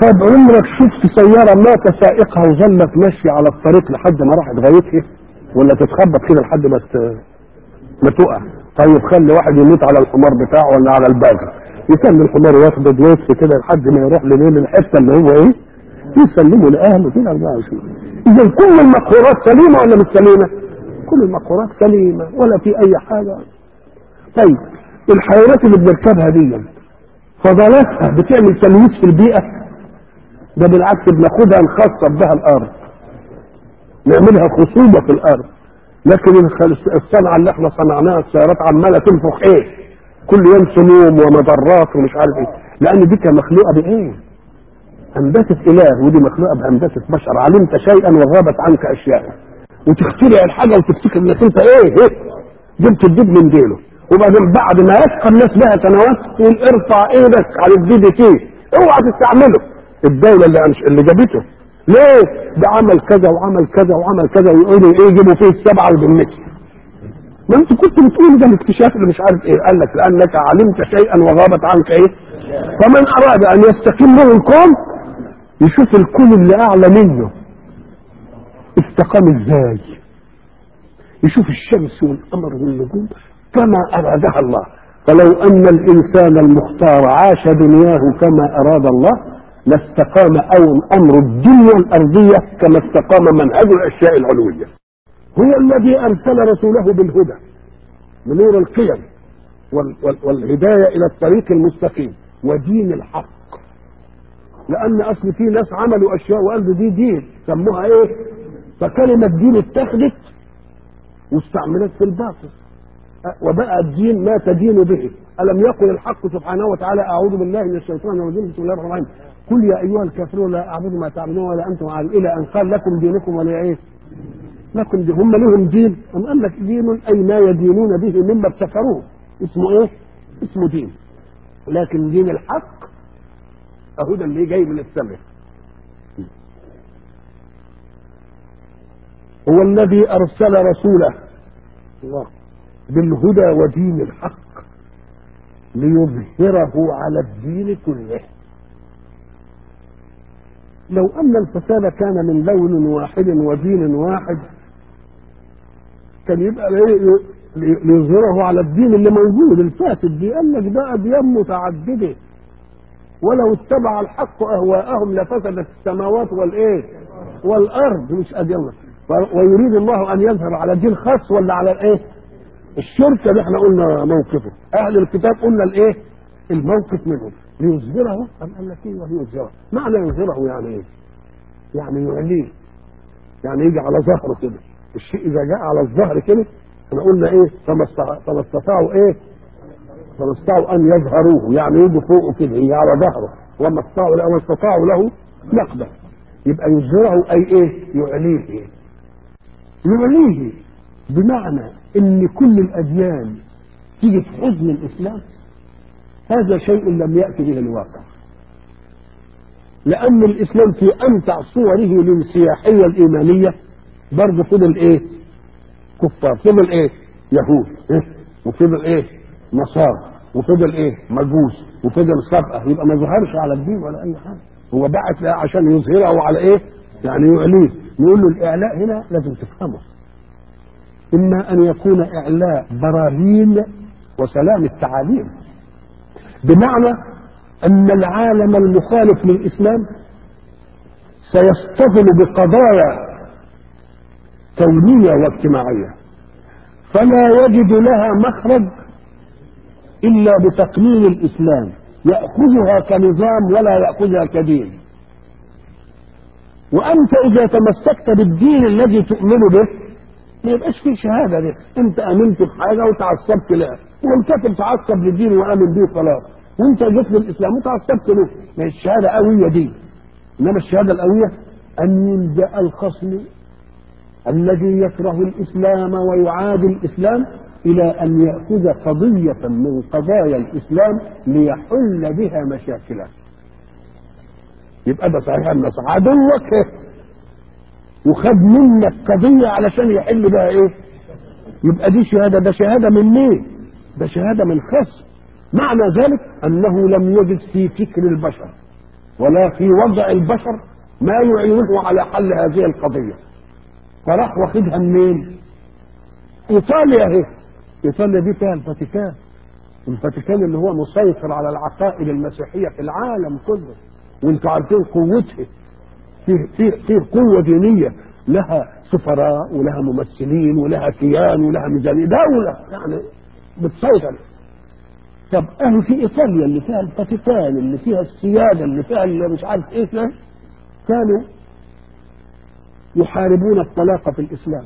طب عمرك شفت سيارة مات سائقها وظلت ماشية على الطريق لحد ما راحت غايتها؟ ولا تتخبط كده لحد ما ما تقع؟ طيب خلي واحد يموت على الحمار بتاعه ولا على الباجر، يخلي الحمار ياخد يلف كده لحد ما يروح لمين الحته اللي هو ايه يسلمه لاهله كده أربعة وعشرين. اذا كل المقهورات سليمه ولا مش سليمه؟ كل المقهورات سليمه ولا في اي حاجه. طيب الحيوانات اللي بنركبها دي فضلاتها بتعمل تلويث في البيئه؟ ده بالعكس بناخدها نخصب بها الارض، نعملها خصوبه في الارض. لكن الصنعه اللي احنا صنعناها السيارات عماله تنفخ ايه كل يوم سموم ومضرات ومش عارف ايه، لان دي كانت مخلوقه بايه؟ هندسه اله، ودي مخلوقه بهندسه بشر. علمت شيئا وغابت عنك اشياء، وتخترع الحاجه وتفتكر انك انت ايه ايه جبت الدب من ديله، وبعدين بعد ما يسقى الناس بها سنوات تقول ارفع ايدك على الدي دي تي اوعى تستعمله. الدوله اللي اللي جابته ليه؟ ده عمل كذا وعمل كذا وعمل كذا، ويقولوا ايه يجيبوا فيه السبعه وبالمثل. ما انت كنت بتقول ده الاكتشاف اللي مش عارف ايه، قال لك لانك علمت شيئا وغابت عنك ايه. فمن اراد ان يستقيم له الكون يشوف الكون اللي اعلى منه استقام ازاي، يشوف الشمس والقمر والنجوم كما ارادها الله. فلو ان الانسان المختار عاش دنياه كما اراد الله لاستقام او امر الدنيا الارضيه كما استقام منهج الاشياء العلويه. هو الذي ارسل رسوله بالهدى بنور القيم وال وال والهدايه الى الطريق المستقيم ودين الحق. لان اصل في ناس عملوا اشياء وقالوا دي دين سموها ايه، فكلمه دين اتخذت واستعملت في الباطل وبقى الدين ما تدين به. الم يقل الحق سبحانه وتعالى اعوذ بالله من الشيطان الرجيم بسم الله الرحمن الرحيم قل يا ايها الكافرون لا اعبد ما تعبدون ولا انتم عابدون الى ان قال لكم دينكم ولا ايه. لكم دي هم لهم دين، أم قال لك دين اي ما يدينون به مما ابتكروه اسمه ايه؟ اسمه دين. لكن دين الحق اهو ده اللي جاي من السماء. هو الذي ارسل رسوله الله بالهدى ودين الحق ليظهره على الدين كله. لو ان الفساد كان من لون واحد ودين واحد كان يبقى ليظهره على الدين اللي موجود الفاسد دي. قال لك ده اديان متعدده ولو اتبع الحق اهواءهم لفسدت السماوات والايه والارض مش اديان. ويريد الله ان يظهر على دين خاص ولا على الايه الشركه اللي احنا قلنا موقفه اهل الكتاب قلنا الايه الموقف منهم ليظهره. قال لك ايه ويظهره معنى يظهره يعني ايه؟ يعني يعليه، يعني يجي على ظهره كده. الشيء اذا جاء على الظهر كده احنا قلنا ايه فما استطاعوا ايه فما استطاعوا ان يظهروه يعني يجوا فوقه كده يجي على ظهره وما استطاعوا له وما استطاعوا له نقدا. يبقى يظهره اي ايه يعليه. ايه يعليه بمعنى ان كل الاديان تيجي في حزن الاسلام. هذا شيء لم يأتي به الواقع، لأن الإسلام في أمتع صوره للسياحية الإيمانية برضه فضل إيه؟ كفار، فضل إيه؟ يهود، إيه؟ وفضل إيه؟ نصارى، وفضل إيه؟ مجوس، وفضل سبقة. يبقى ما ظهرش على الدين ولا أي حاجة. هو بعت عشان يظهره على إيه؟ يعني يعليه. نقول له الإعلاء هنا لازم تفهمه، إما أن يكون إعلاء براهين وسلام التعاليم، بمعنى أن العالم المخالف للإسلام سيصطدم بقضايا كونية واجتماعية فلا يجد لها مخرج إلا بتقنين الإسلام، يأخذها كنظام ولا يأخذها كدين. وأنت إذا تمسكت بالدين الذي تؤمن به ما يبقاش فيه شهادة دي. أنت آمنت بحاجة وتعصبت لها، وانت تتعصب للدين وآمن به خلاص، وانت جيت للإسلام وتعصبت له. ما هي الشهادة قوية دي. إنما الشهادة القوية أن يلجأ الخصم الذي يكره الإسلام ويعادي الإسلام إلى أن يأخذ قضية من قضايا الإسلام ليحل بها مشاكله. يبقى ده صحيح النص عدوك وخد منك قضية علشان يحل بها ايه؟ يبقى دي شهادة. ده شهادة من مين؟ ده شهادة من خصم. معنى ذلك أنه لم يجد في فكر البشر ولا في وضع البشر ما يعينه على حل هذه القضية. فراح واخدها منين؟ ايطاليا اهي. ايطاليا دي فيها الفاتيكان، الفاتيكان اللي هو مسيطر على العقائد المسيحية في العالم كله، وانتوا عارفين قوته، فيه فيه فيه قوة دينية لها سفراء ولها ممثلين ولها كيان ولها ميزانية دولة يعني بتسيطر. طب اهو في ايطاليا اللي فيها الفاتيكان اللي فيها السيادة اللي فيها اللي مش عارف ايه ده، كانوا يحاربون الطلاق في الاسلام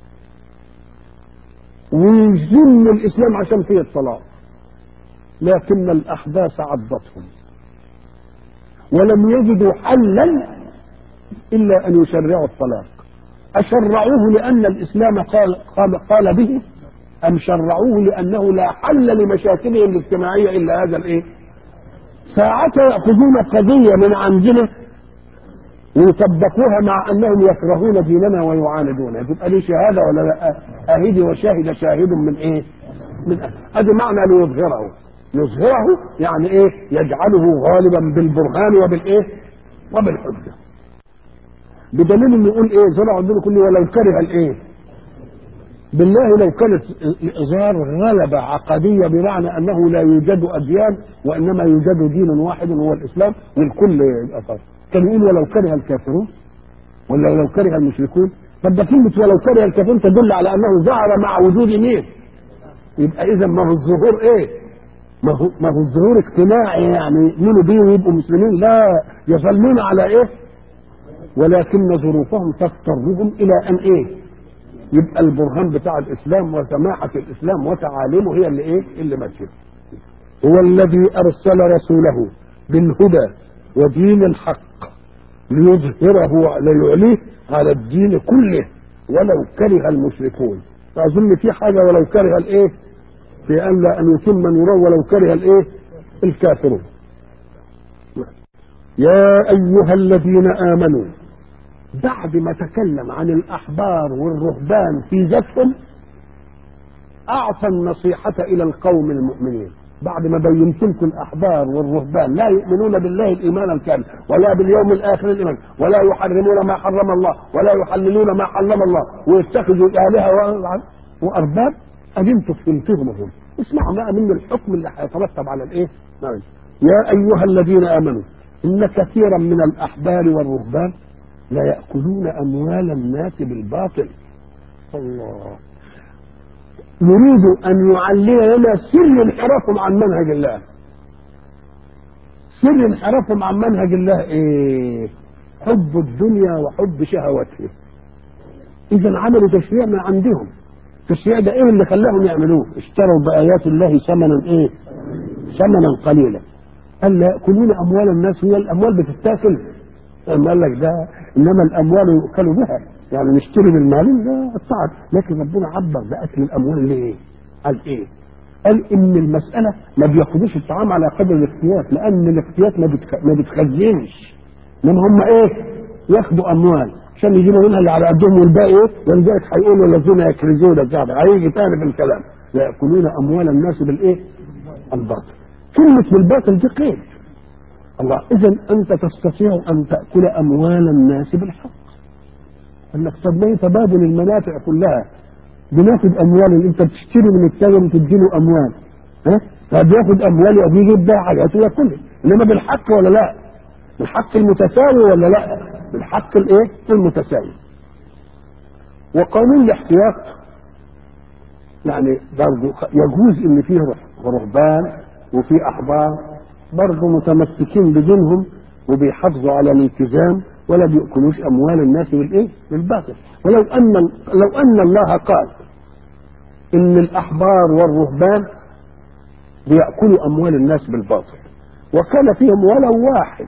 ويذموا الاسلام عشان فيه الطلاق، لكن الاحداث عضتهم ولم يجدوا حلا الا ان يشرعوا الطلاق. اشرعوه لان الاسلام قال, قال, قال به، ام شرعوه لانه لا حل لمشاكلهم الاجتماعيه الا هذا الايه؟ ساعتها ياخذون قضيه من عندنا ويطبقوها مع انهم يكرهون ديننا ويعاندونه. تبقى ليه شهاده ولا لا؟ اهدي وشاهد شاهد من ايه؟ من أهل. هذا معنى ليظهره. يظهره يعني ايه؟ يجعله غالبا بالبرهان وبالايه؟ وبالحجه. بدليل انه يقول ايه؟ زرع الدين كله ولو كره الايه؟ بالله لو كانت الاظهار غلبه عقديه بمعنى انه لا يوجد اديان وانما يوجد دين واحد وهو الاسلام والكل الاثار، كان يقول ولو كره الكافرون ولا ولو كره المشركون. طب ده كلمه ولو كره الكافرون تدل على انه ظهر مع وجود مين؟ يبقى اذا ما هو الظهور ايه؟ ما هو ما هو الظهور اجتماعي يعني يؤمنوا بيه ويبقوا مسلمين، لا يظلون على ايه؟ ولكن ظروفهم تضطرهم الى ان ايه؟ يبقى البرهان بتاع الاسلام وسماحه الاسلام وتعاليمه هي اللي ايه؟ اللي ماشيه. هو الذي ارسل رسوله بالهدى ودين الحق ليظهره ليعليه على الدين كله ولو كره المشركون. فاظن في حاجه ولو كره الايه؟ في ان لا ان يتم نوره ولو كره الايه؟ الكافرون. يا ايها الذين امنوا، بعد ما تكلم عن الاحبار والرهبان في ذاتهم اعطى النصيحه الى القوم المؤمنين. بعد ما بينت لكم الاحبار والرهبان لا يؤمنون بالله الايمان الكامل ولا باليوم الاخر الايمان ولا يحرمون ما حرم الله ولا يحللون ما حرم الله ويتخذوا الهه وارباب، ادمتم فهمتهم هم. اسمعوا بقى من الحكم اللي هيترتب على الايه؟ يا ايها الذين امنوا ان كثيرا من الاحبار والرهبان لا يأكلون أموال الناس بالباطل. الله يريد أن يعلم لنا سر انحرافهم عن منهج الله. سر انحرافهم عن منهج الله إيه؟ حب الدنيا وحب شهوته. إذا عملوا تشريع من عندهم. التشريع ده إيه اللي خلاهم يعملوه؟ اشتروا بآيات الله ثمنا إيه؟ ثمنا قليلا. قال لا يأكلون أموال الناس، هي الأموال بتتاكل؟ قال لك ده انما الاموال يؤكل بها، يعني نشتري بالمال ده الطعام، لكن ربنا عبر باكل الاموال ليه؟ قال ايه؟ قال ان المساله ما بياخدوش الطعام على قدر الاختيات، لان الاختيات ما بتخ... ما بتخزنش، انما هم ايه؟ ياخدوا اموال عشان يجيبوا منها اللي على قدهم والباقي ايه؟ ولذلك هيقولوا الذين يكرزون الذهب، هيجي تاني في الكلام لا ياكلون اموال الناس بالايه؟ الباطل. كلمه بالباطل دي قيد. الله اذا انت تستطيع ان تاكل اموال الناس بالحق. قال لك طب ليه تبادل المنافع كلها؟ بناخد اموال اللي انت بتشتري من التاجر وتديله اموال، ها؟ فبياخد اموال وبيجي يبيع حاجات وياكلها، انما بالحق ولا لا؟ بالحق المتساوي ولا لا؟ بالحق الايه؟ المتساوي. وقانون الاحتياط يعني برضه يجوز ان فيه رهبان وفي احبار برضه متمسكين بدينهم وبيحافظوا على الالتزام ولا بيأكلوش اموال الناس بالايه؟ بالباطل. ولو ان لو ان الله قال ان الاحبار والرهبان بيأكلوا اموال الناس بالباطل وكان فيهم ولو واحد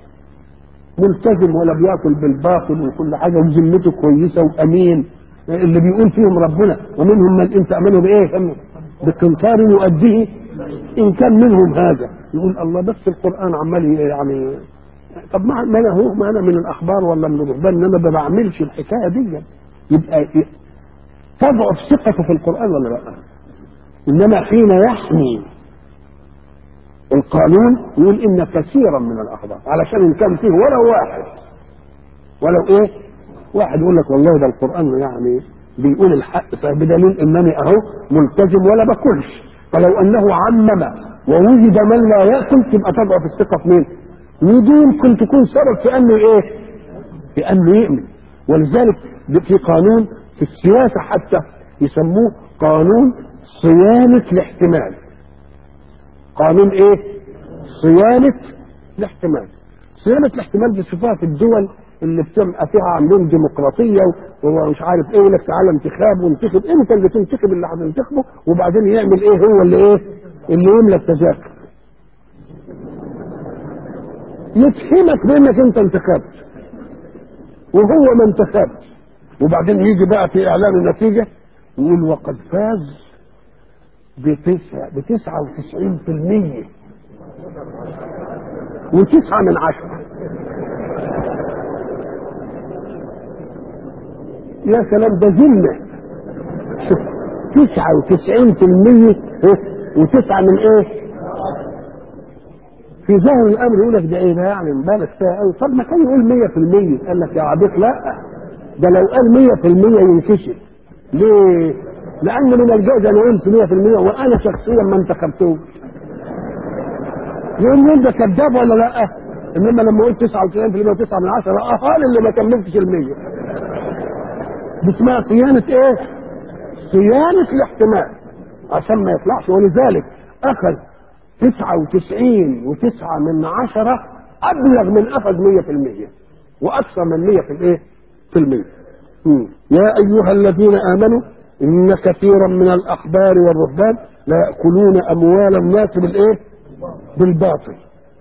ملتزم ولا بياكل بالباطل وكل حاجه وذمته كويسه وامين اللي بيقول فيهم ربنا ومنهم من ان تأمنوا بايه؟ بقنطار يؤديه ان كان منهم هذا، يقول الله بس القرآن عمال يعني طب ما انا هو ما انا من الاحبار ولا من الرهبان ان انا ما بعملش الحكايه دي، يبقى تضعف ثقته في القرآن ولا لا؟ انما حين يحمي القانون يقول إن كثيرا من الأخبار، علشان إن كان فيه ولو واحد ولو إيه واحد يقول لك والله ده القرآن يعني بيقول الحق، فبدليل إنني أهو ملتزم ولا باكلش، فلو أنه عمم ووجد من لا يأكل تبقى تضعف الثقة في مين؟ ودي يمكن تكون سبب في أنه إيه؟ في أنه يؤمن. ولذلك في قانون في السياسة حتى يسموه قانون صيانة الاحتمال. قانون ايه؟ صيانة الاحتمال. صيانة الاحتمال بصفات الدول اللي بتبقى فيها عاملين ديمقراطية ومش عارف ايه، يقول لك تعالى انتخاب وانتخب، انت اللي تنتخب اللي هتنتخبه، وبعدين يعمل ايه هو اللي ايه؟ اللي يملى التذاكر. يتهمك بانك انت انتخبت وهو ما انتخبش، وبعدين يجي بقى في اعلان النتيجة يقول وقد فاز بتسعة بتسعة وتسعين في المية وتسعة من عشرة. يا سلام، ده ذلة. شوف، تسعة وتسعين في المية وتسعة من ايه؟ في ظاهر الامر يقول لك ده ايه ده يعني مبالغ فيها قوي. طب ما كان يقول مية في المية، قال لك يا عبيط لا، ده لو قال مية في المية ينكشف. ليه؟ لأن من الجائز أن قلت مية في المية وأنا شخصيا ما انتخبتوش. يقول مين ده كذاب ولا لا؟ إنما لما قلت تسعة وتسعين في المية وتسعة من عشرة أهال اللي ما كملتش المية. باسمها صيانة إيه؟ صيانة الاحتمال عشان ما يطلعش. ولذلك أخذ تسعة وتسعين وتسعة من عشرة أبلغ من أخذ مية في المية وأكثر من مية في الإيه؟ في المية. يا أيها الذين آمنوا إن كثيرا من الأحبار والرهبان لا يأكلون أموال الناس بالإيه؟ بالباطل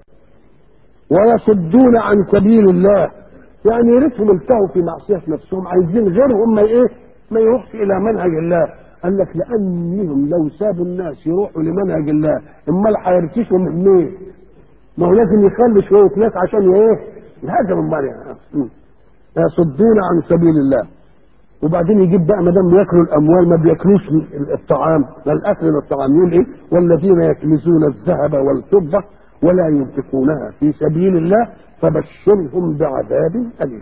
ويصدون عن سبيل الله. يعني يريدهم التهوا في معصية نفسهم، عايزين غيرهم ما إيه؟ ما يروحش إلى منهج الله. قال لك لأنهم لو سابوا الناس يروحوا لمنهج الله امال هيرتشوا من مين؟ ما هو لازم يخلي شوية ناس عشان إيه؟ هذا من بره يصدون عن سبيل الله. وبعدين يجيب بقى ما دام بياكلوا الاموال ما بياكلوش الطعام، لا الاكل للطعام. يقول ايه؟ والذين يكنزون الذهب والفضه ولا ينفقونها في سبيل الله فبشرهم بعذاب اليم.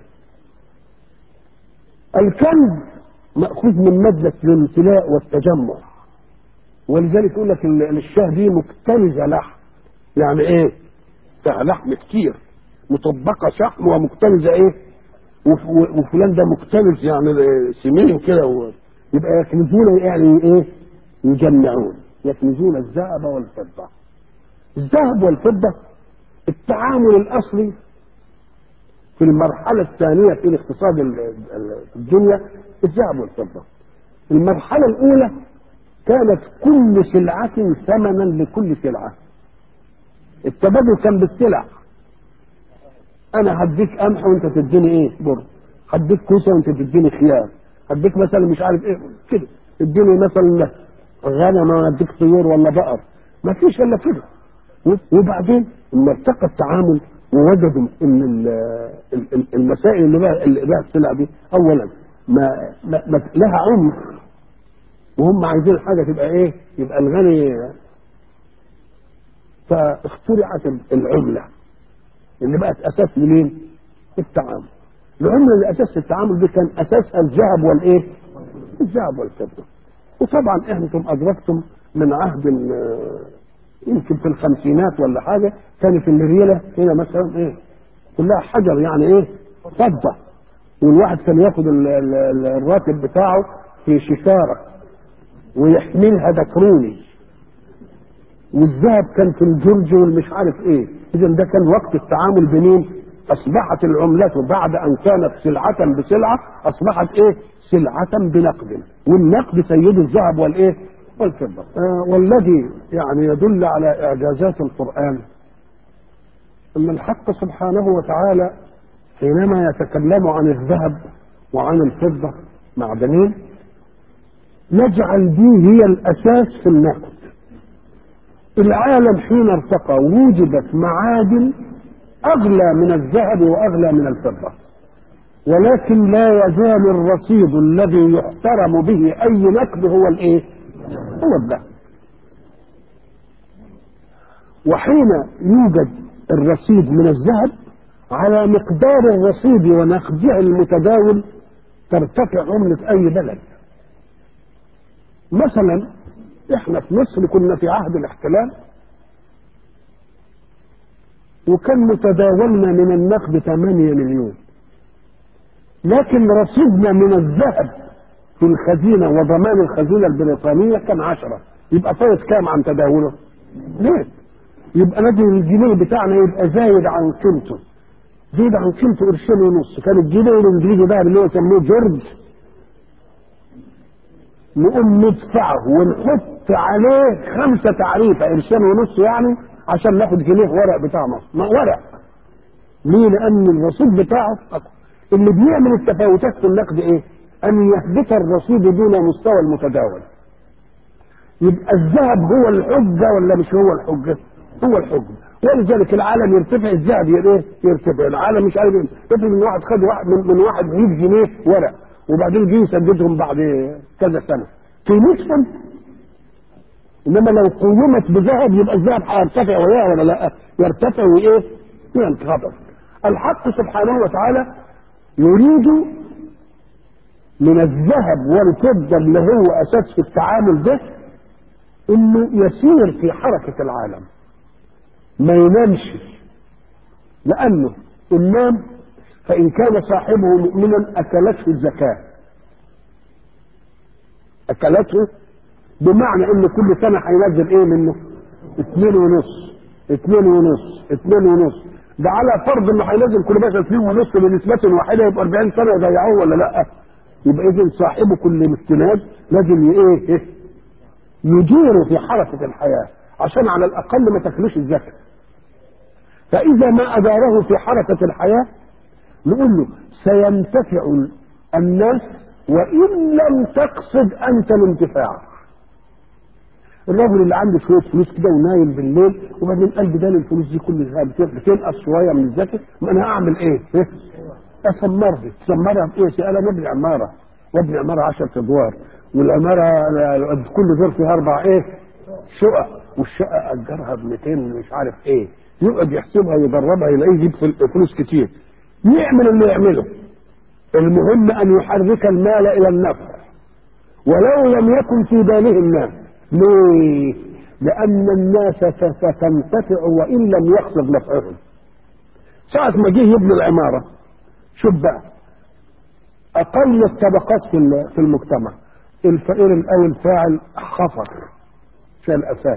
الكنز ماخوذ من ماده الامتلاء والتجمع، ولذلك يقول لك الشاه دي مكتنزه لحم. يعني ايه؟ فيها لحم كتير، مطبقه شحم ومكتنزه ايه؟ وفلان ده مكتنز يعني سمين كده. يبقى يكنزون يعني ايه؟ يجمعون، يكنزون الذهب والفضه. الذهب والفضه التعامل الاصلي في المرحله الثانيه في الاقتصاد الدنيا الذهب والفضه. المرحله الاولى كانت كل سلعه ثمنا لكل سلعه. التبادل كان بالسلع. انا هديك قمح وانت تديني ايه؟ بر. هديك كوسه وانت تديني خيار. هديك مثلا مش عارف ايه كده، اديني مثلا غنم وانا اديك طيور ولا بقر. ما فيش الا كده. وبعدين لما ارتقى التعامل ووجدوا ان المسائل اللي بقى اللي بقى السلع دي اولا ما, ما, ما لها عمر، وهم عايزين حاجه تبقى ايه؟ يبقى الغني. فاخترعت العمله اللي بقت اساس لمين؟ التعامل. العمله اللي اساس التعامل دي كان اساسها الذهب والايه؟ الذهب والفضه. وطبعا انتم ادركتم من عهد يمكن في الخمسينات ولا حاجه كانت الرياله هنا مثلا ايه؟ كلها حجر يعني ايه؟ فضه. والواحد كان ياخد الراتب بتاعه في شكاره ويحملها دكروني، والذهب كان في الجرج والمش عارف ايه. اذا ده كان وقت التعامل بمين؟ اصبحت العملات بعد ان كانت سلعه بسلعه اصبحت ايه؟ سلعه بنقد، والنقد سيد الذهب والايه؟ والفضه. آه والذي يعني يدل على اعجازات القران ان الحق سبحانه وتعالى حينما يتكلم عن الذهب وعن الفضه معدنين يجعل دي هي الاساس في النقد. العالم حين ارتقى وجدت معادن اغلى من الذهب واغلى من الفضه، ولكن لا يزال الرصيد الذي يحترم به اي نقد هو الايه؟ هو الذهب. وحين يوجد الرصيد من الذهب على مقدار الرصيد ونقده المتداول ترتفع عملة أي بلد. مثلا احنا في مصر كنا في عهد الاحتلال وكان متداولنا من النقد ثمانية مليون، لكن رصيدنا من الذهب في الخزينة وضمان الخزينة البريطانية كان عشرة، يبقى فايت كام عن تداوله؟ ليه؟ يبقى لازم الجنيه بتاعنا يبقى زايد عن قيمته، زايد عن قيمته قرشين ونص. كان الجنيه الانجليزي ده اللي هو يسموه جورج نقوم ندفعه ونحط عليه خمسة تعريفة قرشين ونص يعني عشان ناخد جنيه ورق بتاع مصر، ما ورق. ليه؟ لأن الرصيد بتاعه أقوى. اللي بيعمل التفاوتات في النقد ايه؟ أن يهبط الرصيد دون مستوى المتداول. يبقى الذهب هو الحجة ولا مش هو الحجة؟ هو الحجة. ولذلك العالم يرتفع، الذهب ايه؟ يرتفع. العالم مش عارف يرتفع. من واحد خد واحد من واحد مية جنيه ورق وبعدين جه يسددهم بعد كذا سنة قيمتهم. انما لو قيمت بذهب يبقى الذهب هيرتفع وياه ولا لا؟ يرتفع وايه؟ ينخفض. الحق سبحانه وتعالى يريد من الذهب والفضة اللي هو اساس في التعامل ده انه يسير في حركة العالم، ما ينامش. لانه ان نام فان كان صاحبه مؤمنا اكلته الزكاة، اكلته بمعنى ان كل سنة هينزل ايه منه؟ اتنين ونص اتنين ونص اتنين ونص. ده على فرض انه هينزل كل مثلا اتنين ونص بنسبة واحدة يبقى اربعين سنة يضيعوه ولا لا؟ يبقى اذا صاحبه كل استناد لازم ايه؟ يدير في حركة الحياة عشان على الاقل ما تخلوش الزكاة. فاذا ما اداره في حركة الحياة نقول له سينتفع الناس وان لم تقصد انت الانتفاع. الراجل اللي عنده شويه فلوس كده ونايم بالليل وبعدين قال بدال الفلوس دي كلها بتنقص شويه من الزكاه، ما انا هعمل ايه؟ إيه؟ اسمرها، تسمرها بايه؟ انا ابني عماره وابني عماره عشرة ادوار والعماره كل دور فيها اربع ايه؟ شقق، والشقه اجرها ب مئتين مش عارف ايه. يقعد يحسبها يجربها يلاقيه يجيب فلوس كتير. يعمل اللي يعمله، المهم ان يحرك المال الى النفع ولو لم يكن في باله الناس. ليه؟ لأن الناس ستنتفع وإن لم يقصد نفعهم. ساعة ما جه يبني العمارة، شوف بقى أقل الطبقات في المجتمع، الفقير الأول فاعل حفر شال أساس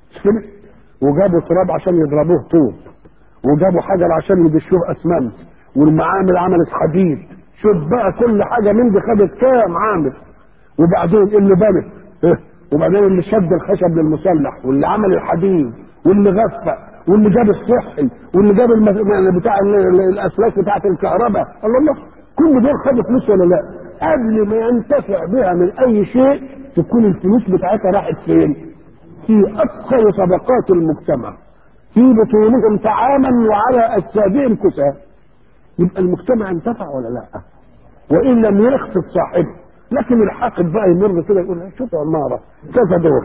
وجابوا تراب عشان يضربوه طوب وجابوا حجر عشان يدشوه أسمنت والمعامل عملت حديد. شوف بقى كل حاجة من دي خدت كام عامل. وبعدين اللي بنت وبعدين اللي شد الخشب للمسلح واللي عمل الحديد واللي غفى واللي جاب الصحي واللي جاب المس... بتاع الاسلاك بتاعت الكهرباء. الله الله، كل دول خدوا فلوس ولا لا؟ قبل ما ينتفع بها من اي شيء تكون الفلوس بتاعتها راحت فين؟ في اقصى طبقات المجتمع، في بطونهم طعاما وعلى اجسادهم كسى. يبقى المجتمع انتفع ولا لا؟ وان لم يقصد صاحبه. لكن الحاقد بقى يمر كده يقول شوف عمارة كذا دور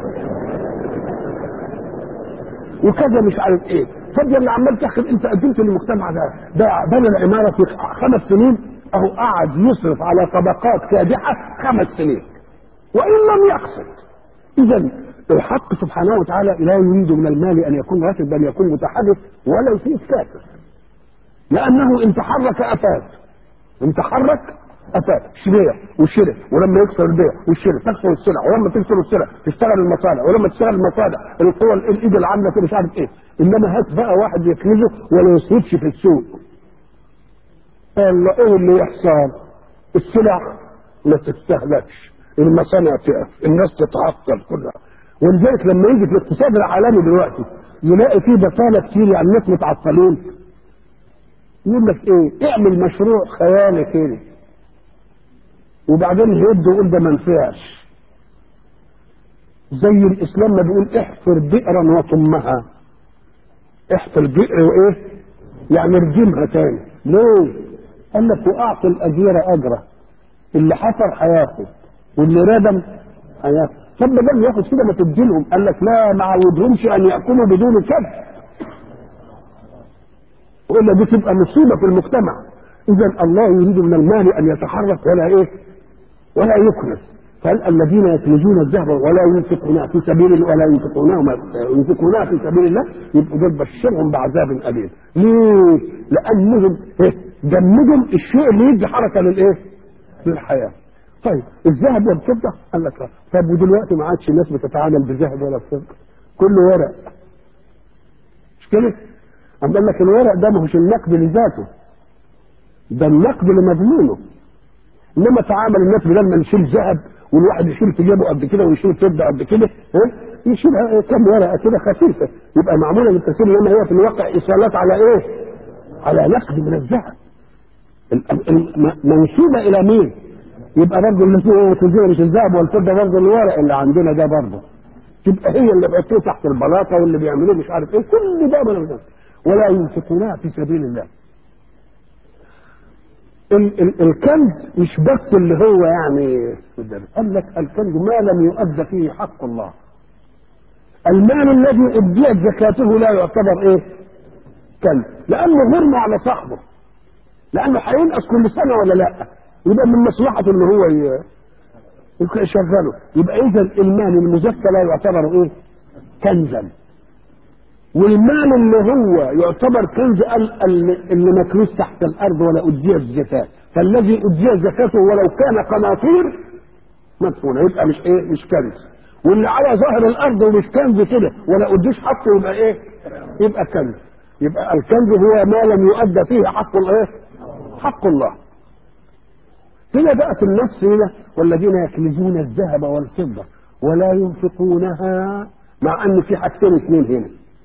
وكذا مش عارف ايه. فضل اللي عمال تاخد انت قدمت للمجتمع ده ده بنى العمارة في خمس سنين اهو قعد يصرف على طبقات كادحة خمس سنين وان لم يقصد. اذا الحق سبحانه وتعالى لا يريد من المال ان يكون راتب بل يكون متحرك ولا يصير كافر، لانه ان تحرك افاد، ان تحرك أفاد بيع وشراء، ولما يكسر البيع والشراء تكسر السلع، ولما تكسر السلع تشتغل المصانع، ولما تشتغل المصانع القوى الايد العامله كده مش عارف ايه. انما هات بقى واحد يكنزه ولا يصرفش في السوق. الله ايه اللي يحصل؟ السلع ما تستهلكش، المصانع تقف، الناس تتعطل كلها. ولذلك لما يجي في الاقتصاد العالمي دلوقتي يلاقي فيه بطاله كتير، يعني الناس متعطلين. يقول لك ايه؟ اعمل مشروع خيالي كده وبعدين يبدو يقول ده ما نفعش. زي الاسلام ما بيقول احفر بئرا وطمها. احفر بئر وايه؟ يعني ارجمها تاني. ليه؟ قال لك واعطي الاجير اجره. اللي حفر هياخد واللي ردم هياخد. طب ما ياخد كده ما تديلهم. قال لك لا، ما عودهمش ان ياكلوا بدون كسب، والا دي تبقى مصيبه في المجتمع. اذا الله يريد من المال ان يتحرك ولا ايه ولا يكنس. قال الذين يكنزون الذهب ولا ينفقونها في سبيل الله ولا ينفقونها ينفقونها في سبيل الله يبقوا دول بشرهم بعذاب اليم. ليه؟ لانهم جمدوا الشيء اللي يدي حركه للايه؟ للحياه. طيب الذهب والفضه قال لك لا. طب ودلوقتي ما عادش الناس بتتعامل بالذهب ولا الفضه، كله ورق، مش كده؟ قال لك الورق ده ما هوش النقد لذاته، ده النقد لمضمونه. انما تعامل الناس بدل ما نشيل ذهب والواحد يشيل في جيبه قد كده ويشيل فضه قد كده، ها يشيلها كم ورقه كده خفيفه، يبقى معموله للتسهيل. انما هي في الواقع ايصالات على ايه؟ على نقد من الذهب منسوبه الى مين؟ يبقى برضه اللي فيه مش الذهب والفضه، برضه الورق اللي عندنا ده برضه تبقى هي اللي بيحطوه تحت البلاطه واللي بيعملوه مش عارف ايه، كل ده من الذهب. ولا ينفقونها في سبيل الله. ال ال الكنز مش بس اللي هو يعني قال لك الكنز ما لم يؤد فيه حق الله. المال الذي اديت زكاته لا يعتبر ايه؟ كنز، لانه غرم على صاحبه، لانه هينقص كل سنه ولا لا، يبقى من مصلحته ان هو يشغله. يبقى اذا المال المزكى لا يعتبر ايه؟ كنزا. والمال اللي هو يعتبر كنز اللي مكنوس تحت الارض ولا اديت الزكاه، فالذي اديت زكاته ولو كان قناطير مدفونه يبقى مش ايه؟ مش كنز. واللي على ظهر الارض ومش كنز كده ولا اديش حقه يبقى ايه؟ يبقى كنز. يبقى الكنز هو ما لم يؤدى فيه حق الايه؟ حق الله. هنا بقت النص هنا والذين يكنزون الذهب والفضه ولا ينفقونها، مع ان في حاجتين اثنين هنا.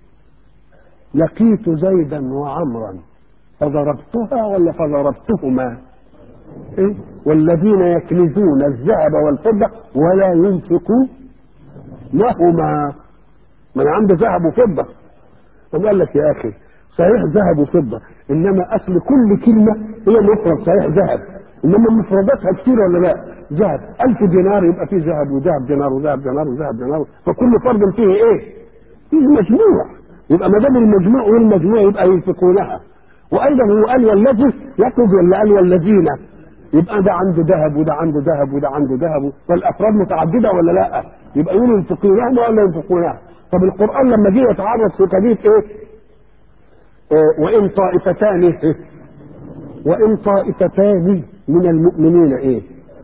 لقيت زيدا وعمرا فضربتها ولا فضربتهما؟ إيه؟ والذين يكنزون الذهب والفضة ولا ينفقون لهما. من عنده ذهب وفضة. قال لك يا أخي صحيح ذهب وفضة، إنما أصل كل كلمة هي مفرد. صحيح ذهب، إنما مفرداتها كتير ولا لا؟ ذهب ألف دينار يبقى فيه ذهب وذهب دينار وذهب دينار وذهب دينار، فكل فرد فيه إيه؟ فيه مجموع. يبقى ما دام المجموع والمجموع يبقى ينفقونها. وايضا هو قال والذي يقصد ولا قال والذين؟ يبقى ده عنده ذهب وده عنده ذهب وده عنده ذهب، فالافراد متعدده ولا لا؟ يبقى يقولوا ينفقونها ولا ينفقونها. طب القران لما جه يتعرض في قضيه ايه؟ آه وان طائفتان إيه؟ وان طائفتان من المؤمنين ايه؟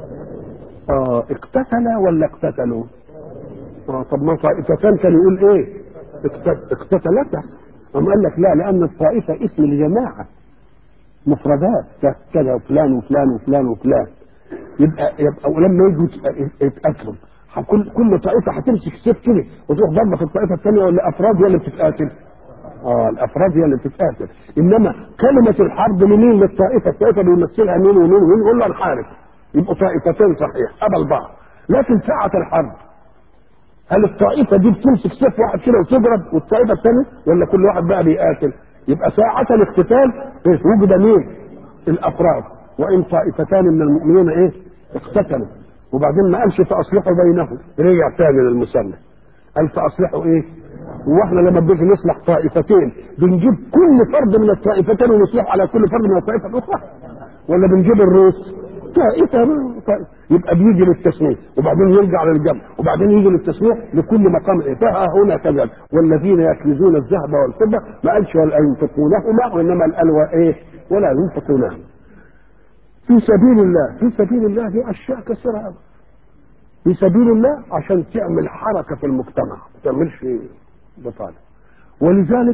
اه اقتتلا ولا اقتتلوا؟ اه طب ما طائفتان كان يقول ايه؟ اقتتلته. أم قال لك لا، لأن الطائفة اسم لجماعة مفردات كذا وفلان وفلان وفلان وفلان. يبقى يبقى ولما يجوا يتقاتلوا كل كل طائفة هتمسك سيف كده وتروح ضربة في الطائفة الثانية، ولا أفراد هي اللي بتتقاتل؟ اه الأفراد هي اللي بتتقاتل. إنما كلمة الحرب لمين؟ للطائفة. الطائفة بيمثلها مين ومين ومين، يقول له نحارب، يبقوا طائفتين صحيح قبل بعض. لكن ساعة الحرب هل الطائفة دي بتمسك سيف واحد كده وتضرب والطائفة الثانية، ولا كل واحد بقى بيقاتل؟ يبقى ساعة الاقتتال وجد مين؟ الأفراد. وإن طائفتان من المؤمنين إيه؟ اقتتلوا. وبعدين ما قالش فأصلحوا بينهم، رجع ثاني للمسلح قال فأصلحوا إيه؟ واحنا لما بنيجي نصلح طائفتين بنجيب كل فرد من الطائفتين ونصلح على كل فرد من الطائفة الأخرى، ولا بنجيب الروس طائفة طائفة؟ يبقى بيجي للتسمية وبعدين يرجع للجمع وبعدين يجي للتسمية لكل مقام إيه؟ هنا كذا والذين يكنزون الذهب والفضة ما قالش ولا ينفقونهما، وإنما قال إيه؟ ولا ينفقونهما في سبيل الله. في سبيل الله دي أشياء كثيرة في سبيل الله عشان تعمل حركة في المجتمع، ما تعملش بطالة. ولذلك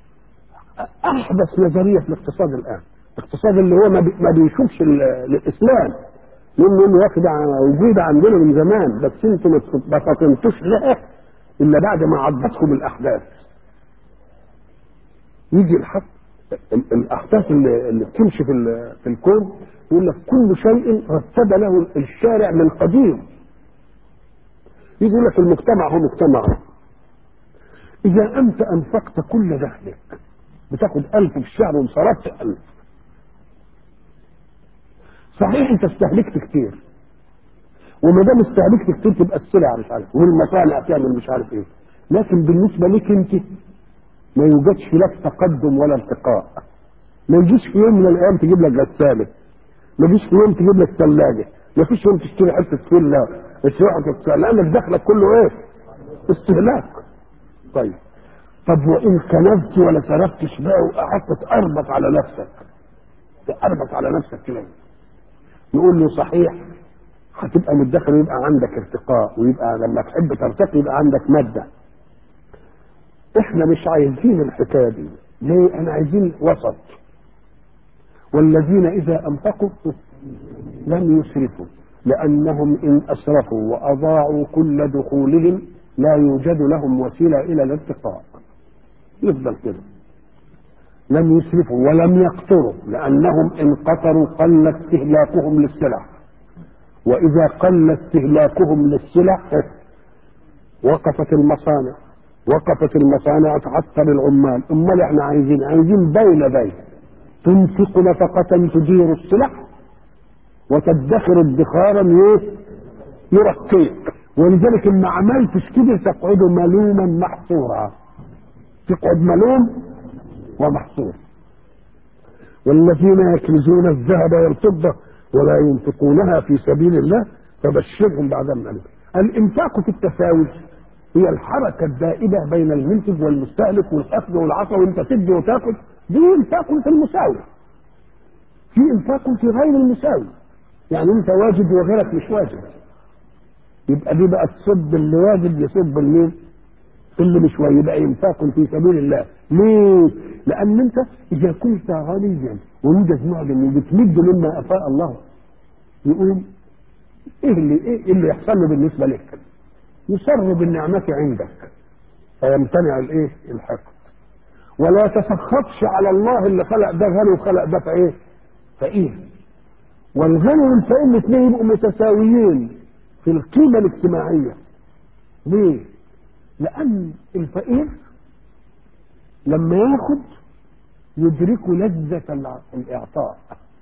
أحدث نظرية في الاقتصاد الآن، الاقتصاد اللي هو ما بيشوفش الإسلام لأنه واخد وجود عندنا من زمان، بس انتم ما فطنتوش لها إلا بعد ما عضتكم الأحداث. يجي الحق الأحداث اللي, اللي بتمشي في, في الكون يقول لك كل شيء رتب له الشارع من قديم. يقول لك المجتمع هو مجتمع، إذا أنت أنفقت كل دخلك بتاخد ألف في الشهر وصرفت ألف، صحيح أنت استهلكت كتير، وما دام استهلكت كتير تبقى السلع مش عارف والمصانع تعمل مش عارف ايه. لكن بالنسبه لك انت ما يوجدش لك تقدم ولا ارتقاء. ما يجيش في يوم من الايام تجيب لك غساله، ما يجيش في يوم تجيب لك ثلاجه، ما فيش يوم تشتري حته فيلا تشتري، لانك دخلك كله ايه؟ استهلاك. طيب طب وان كنزت ولا صرفتش بقى وقعدت تقربط على نفسك، تقربط على نفسك كده، يقول له صحيح هتبقى مدخر ويبقى عندك ارتقاء، ويبقى لما تحب ترتقي يبقى عندك ماده. احنا مش عايزين الحكايه دي. ليه؟ انا عايزين وسط. والذين اذا انفقوا لم يسرفوا لانهم ان اسرفوا واضاعوا كل دخولهم لا يوجد لهم وسيله الى الارتقاء. يفضل كده. لم يسرفوا ولم يقتروا لانهم ان قتروا قل استهلاكهم للسلع، واذا قل استهلاكهم للسلع وقفت المصانع، وقفت المصانع تعطل العمال. امال احنا عايزين عايزين بين بين تنفق نفقة تدير السلع وتدخر ادخارا يرقيك. ولذلك ان ما عملتش كده تقعد ملوما محصورا، تقعد ملوم ومحصور. والذين يكنزون الذهب والفضة ولا ينفقونها في سبيل الله فبشرهم بعذاب أليم. الانفاق في التساوي هي الحركة الدائبة بين المنتج والمستهلك والأخذ والعطاء، وانت تدي وتاخذ. دي انفاق في المساوي. في انفاق في غير المساوي، يعني انت واجد وغيرك مش واجد، يبقى دي بقى تصب اللي واجد يصب المين؟ اللي مش واجد. يبقى انفاق في سبيل الله. ليه؟ لان انت اذا كنت غنيا ويوجد معدن وبتمد مما افاء الله، يقول ايه اللي ايه اللي يحصل له بالنسبه لك؟ يسر بالنعمه عندك فيمتنع الايه؟ الحقد. ولا تسخطش على الله اللي خلق ده غني وخلق ده فايه؟ فقير. والغني والفقير الاثنين يبقوا متساويين في القيمه الاجتماعيه. ليه؟ لان الفقير لما ياخد يدرك لذة الاعطاء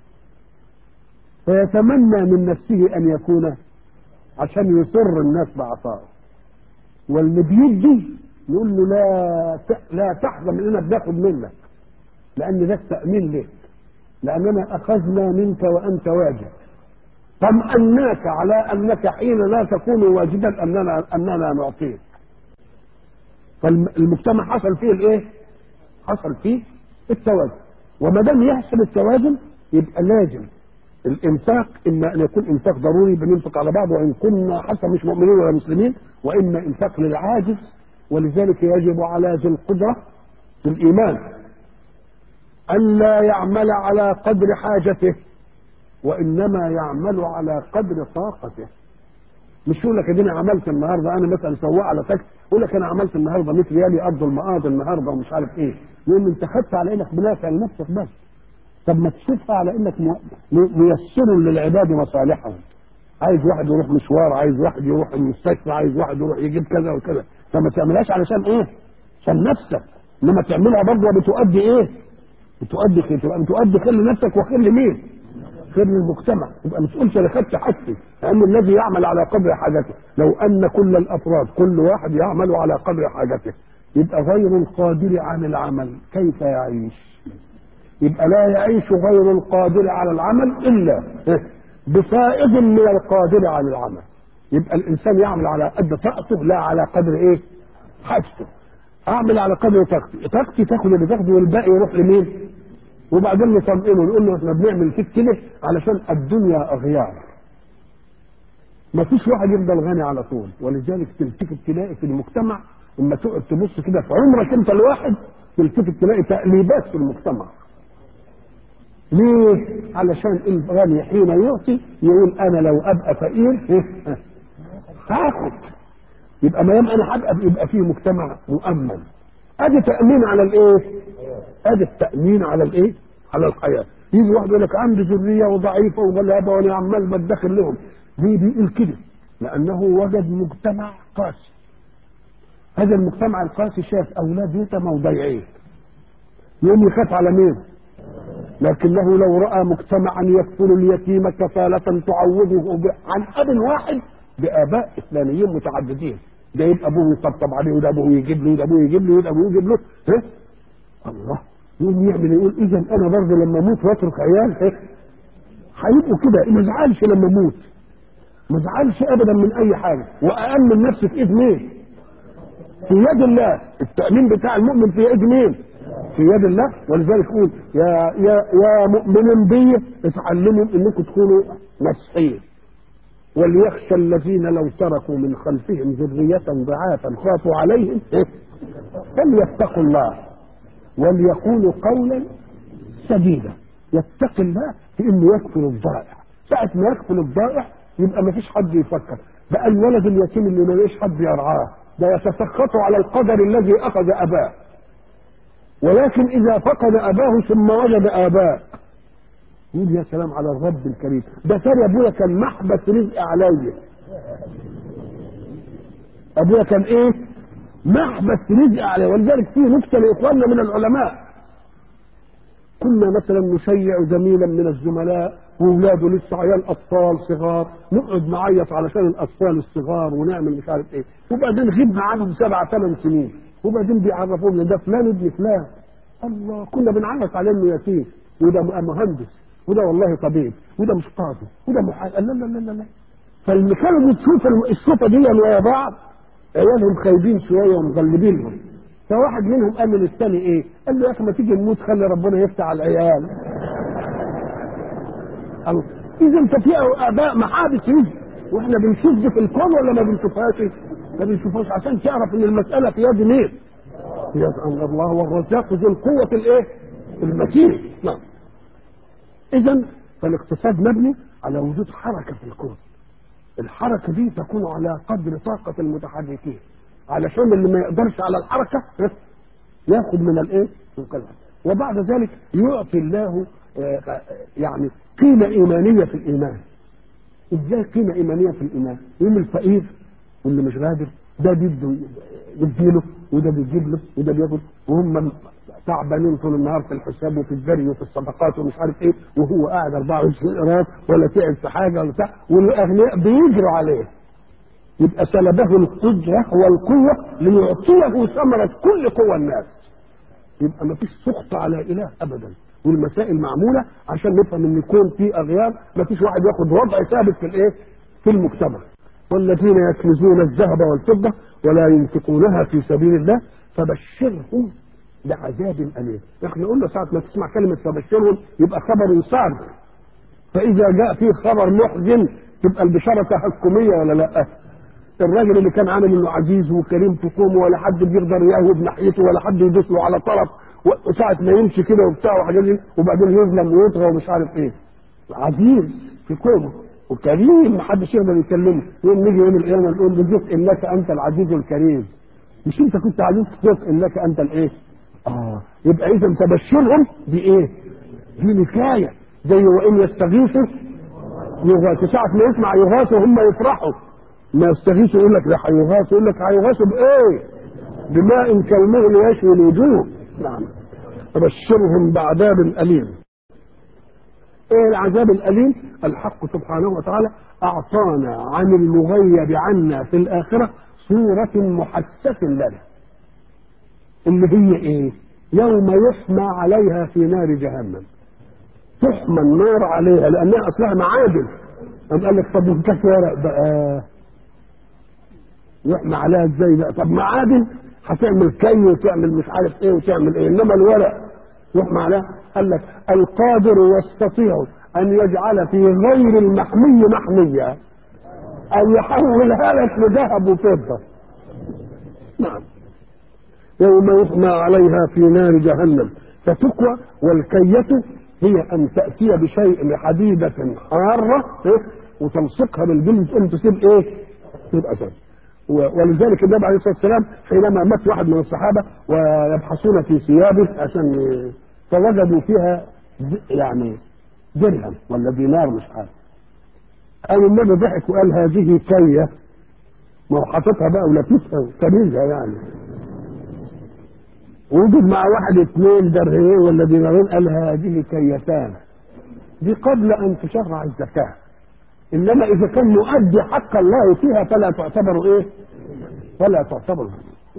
فيتمنى من نفسه ان يكون عشان يسر الناس بعطائه. واللي بيدي يقول له لا لا تحزن اننا بناخد منك، لان ده التأمين لك، لاننا اخذنا منك وانت واجد، طمأناك على انك حين لا تكون واجدا اننا اننا نعطيك. فالمجتمع حصل فيه الايه؟ حصل فيه التوازن. وما دام يحصل التوازن يبقى لازم الانفاق اما ان يكون انفاق ضروري بننفق على بعض وان كنا حتى مش مؤمنين ولا مسلمين، واما انفاق للعاجز. ولذلك يجب على ذي القدره في الايمان ان لا يعمل على قدر حاجته وانما يعمل على قدر طاقته. مش يقول لك اديني عملت النهارده، انا مثلا سواق على تاكسي يقول لك انا عملت النهارده مية ريال ارض المقاضي النهارده ومش عارف ايه، يقول انت خدت على انك بنافع لنفسك بس. طب ما تشوفها على انك ميسر للعباد مصالحهم. عايز واحد يروح مشوار، عايز واحد يروح المستشفى، عايز واحد يروح يجيب كذا وكذا، فما تعملهاش علشان ايه؟ عشان نفسك، انما تعملها برضه بتؤدي ايه؟ بتؤدي خير، تبقى بتؤدي خير لنفسك وخير لمين؟ خير للمجتمع. يبقى ما تقولش انا خدت حاجتي، لان الذي يعمل على قدر حاجته. لو ان كل الافراد كل واحد يعمل على قدر حاجته يبقى غير القادر عن العمل كيف يعيش؟ يبقى لا يعيش غير القادر على العمل الا بفائض من القادر على العمل. يبقى الانسان يعمل على قدر طاقته لا على قدر ايه؟ حاجته. اعمل على قدر طاقتي، طاقتي تاخد اللي تاخده والباقي يروح لمين؟ وبعدين نطمئنه ونقول له احنا بنعمل فيك كده علشان الدنيا اغيار. ما فيش واحد يفضل غني على طول. ولذلك تلتفت تلاقي في المجتمع اما تقعد تبص كده في عمرك انت الواحد تلتفت تلاقي تقليبات في المجتمع. ليه؟ علشان الغني حين يعطي يقول انا لو ابقى فقير هاخد. يبقى ما يوم انا هبقى يبقى فيه مجتمع مؤمن. ادي تامين على الايه؟ ادي التامين على الايه؟ على الحياه. يجي واحد يقول لك عندي ذريه وضعيفه وغلابه وانا عمال بدخل لهم. ليه بيقول كده؟ لانه وجد مجتمع قاسي. هذا المجتمع القاسي شاف اولاد يتامى وضيعين، يقوم يخاف على مين؟ لكنه لو رأى مجتمعا يكفل اليتيم كفالة تعوضه عن أب واحد بآباء إسلاميين متعددين، ده يبقى أبوه يطبطب عليه وده أبوه يجيب له وده أبوه يجيب له وده أبوه يجيب له، ها الله يقوم يعمل يقول إذا أنا برضه لما أموت وأترك عيال هيبقوا كده، ما ازعلش لما أموت، ما ازعلش أبدا من أي حاجة، وأأمن نفسي في إيد مين؟ في يد الله. التأمين بتاع المؤمن في يد مين؟ في يد الله. ولذلك يقول يا يا يا مؤمنين بي اتعلموا انكم تكونوا ناصحين، وليخشى الذين لو تركوا من خلفهم ذرية ضعافا خافوا عليهم فليتقوا الله وليقولوا قولا سديدا. يتقي الله في انه يكفل الضائع، ساعة ما يكفل الضائع يبقى ما فيش حد يفكر بقى الولد اليتيم اللي ما ليش حد يرعاه، ده يتسخط على القدر الذي اخذ اباه. ولكن اذا فقد اباه ثم وجد اباء يقول يا سلام على الرب الكريم، ده ترى ابويا كان محبس رزق عليا، ابويا كان ايه؟ محبس رزق عليا. ولذلك في نكته لاخواننا من العلماء، كنا مثلا نشيع زميلا من الزملاء واولاده لسه عيال اطفال صغار، نقعد نعيط علشان الاطفال الصغار ونعمل مش عارف ايه، وبعدين غبنا عنهم سبع ثمان سنين، وبعدين بيعرفونا ده فلان ابن فلان. الله كنا بنعيط عليه انه يتيم، وده مهندس، وده والله طبيب، وده مش قاضي، وده محامي. لا لا لا لا لا. فاللي كانوا بتشوف الصفه دي ويا بعض عيالهم خايبين شويه ومغلبينهم، فواحد منهم قال للثاني ايه؟ قال له يا اخي ما تيجي نموت خلي ربنا يفتح على العيال. اذا انت في اباء محابس رزق، واحنا بنشوف دي في الكون ولا ما بنشوفهاش؟ ما بنشوفهاش عشان تعرف ان المساله في يد مين؟ في يد الله والرزاق ذو القوه الايه؟ المتين. نعم. اذا فالاقتصاد مبني على وجود حركه في الكون، الحركه دي تكون على قدر طاقه المتحركين، علشان اللي ما يقدرش على الحركه ياخذ من الايه؟ من القلب. وبعد ذلك يعطي الله يعني قيمه ايمانيه في الايمان. ازاي قيمه ايمانيه في الايمان؟ يوم الفقير واللي مش قادر ده بيده يديله وده بيجيب له وده بياخد، وهم تعبانين طول النهار في الحساب وفي الجري وفي الصدقات ومش عارف ايه، وهو قاعد أربعة وعشرين قراط ولا تعب في حاجه ولا بتاع، والاغنياء بيجروا عليه. يبقى سلبه القدره والقوه ليعطيه ثمره كل قوى الناس. يبقى ما فيش سخط على اله ابدا، والمسائل معموله عشان نفهم ان يكون في اغيار، ما فيش واحد ياخد وضع ثابت في الايه؟ في المجتمع. والذين يكنزون الذهب والفضه ولا ينفقونها في سبيل الله فبشرهم بعذاب أليم. احنا قلنا ساعة ما تسمع كلمة فبشرهم يبقى خبر صادق، فإذا جاء فيه خبر محزن تبقى البشارة تحكمية ولا لا؟ الراجل اللي كان عامل انه عزيز وكريم في قومه ولا حد بيقدر يهوب ناحيته ولا حد يدوس له على طرف، وساعة ما يمشي كده وبتاع وحاجات دي وبعدين يظلم ويطغى ومش عارف ايه، عزيز في قومه وكريم محدش يقدر يكلمه، يوم نيجي يوم القيامة نقول بجزء انك انت العزيز الكريم، مش انت كنت عزيز في جزء انك انت الايه؟ اه يبقى اذا تبشرهم بايه؟ دي نكايه زي وان يستغيثوا يغاثوا، ساعه ما يسمع يغاثوا هم يفرحوا، ما يستغيثوا يقول لك ده هيغاثوا، يقول لك هيغاثوا بايه؟ بماء كالمهل يشوي الوجوه. نعم. تبشرهم بعذاب اليم. ايه العذاب الاليم؟ الحق سبحانه وتعالى اعطانا عن المغيب عنا في الاخره صوره محسسه لنا، اللي هي ايه؟ يوم يحمى عليها في نار جهنم، تحمى النار عليها لانها اصلها معادن. قام قال لك طب وكاس ورق بقى يحمى عليها ازاي بقى؟ طب معادن هتعمل كي وتعمل مش عارف ايه وتعمل ايه، انما الورق يحمى عليها. قال لك القادر يستطيع ان يجعل في غير المحمي محمية، ان يحولها لك لذهب وفضة. نعم. يوم يحمى عليها في نار جهنم فتكوى. والكية هي ان تأتي بشيء حديدة حارة وتلصقها بالجلد تقوم تسيب ايه؟ تبقى سد. ولذلك النبي عليه الصلاة والسلام حينما مات واحد من الصحابة ويبحثون في ثيابه عشان فوجدوا فيها يعني درهم ولا دينار مش عارف، قال النبي ضحك وقال هذه كية، ما هو حاططها بقى ولفيفها وكريزها يعني. ووجد مع واحد اثنين درهمين ولا دينارين، قال هذه كيتان، دي قبل ان تشرع الزكاه. انما اذا كان مؤدي حق الله فيها فلا تعتبر ايه؟ فلا تعتبر.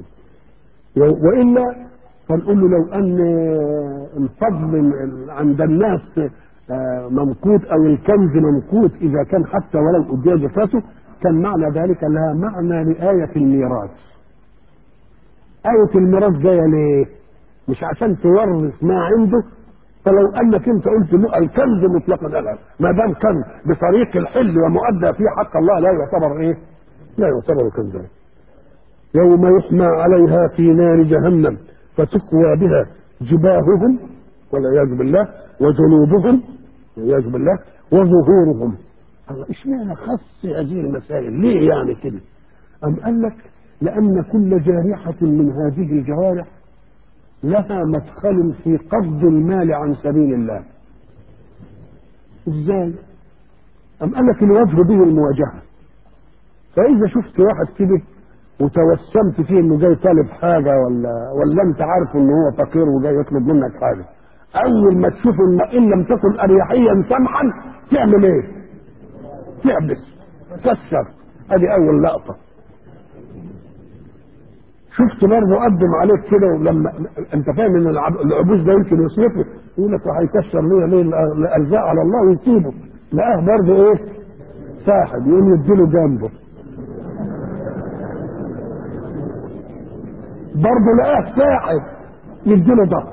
والا فنقول له لو ان الفضل عند الناس ممقوت او الكنز ممقوت اذا كان حتى ولو ادي زكاته، كان معنى ذلك لها معنى لآية الميراث. آية الميراث جايه ليه؟ مش عشان تورث ما عنده. فلو انك انت قلت له الكنز مطلقا، لا، ما دام كان بطريق الحل ومؤدى فيه حق الله لا يعتبر ايه؟ لا يعتبر كنزا. يوم يحمى عليها في نار جهنم فتكوى بها جباههم والعياذ بالله وجنوبهم والعياذ بالله وظهورهم. الله اشمعنى خص هذه المسائل؟ ليه يعني كده؟ أم قال لك لأن كل جارحة من هذه الجوارح لها مدخل في قبض المال عن سبيل الله. ازاي؟ أم قال لك الوجه به المواجهة. فإذا شفت واحد كده وتوسمت فيه انه جاي طالب حاجة ولا ولا انت عارف انه هو فقير وجاي يطلب منك حاجة، اول ما تشوف ان ان لم تكن اريحيا سمحا تعمل ايه؟ تعبس تكسر. ادي اول لقطة. شفت برضه قدم عليك كده ولما انت فاهم ان العبوس ده يمكن يصرفه، يقول لك هيكسر ليه ليه الارزاق على الله ويسيبه، لقاه برضه ايه؟ ساحب، يقوم يديله جنبه. برضه لقاه ساحب يديله ضغط.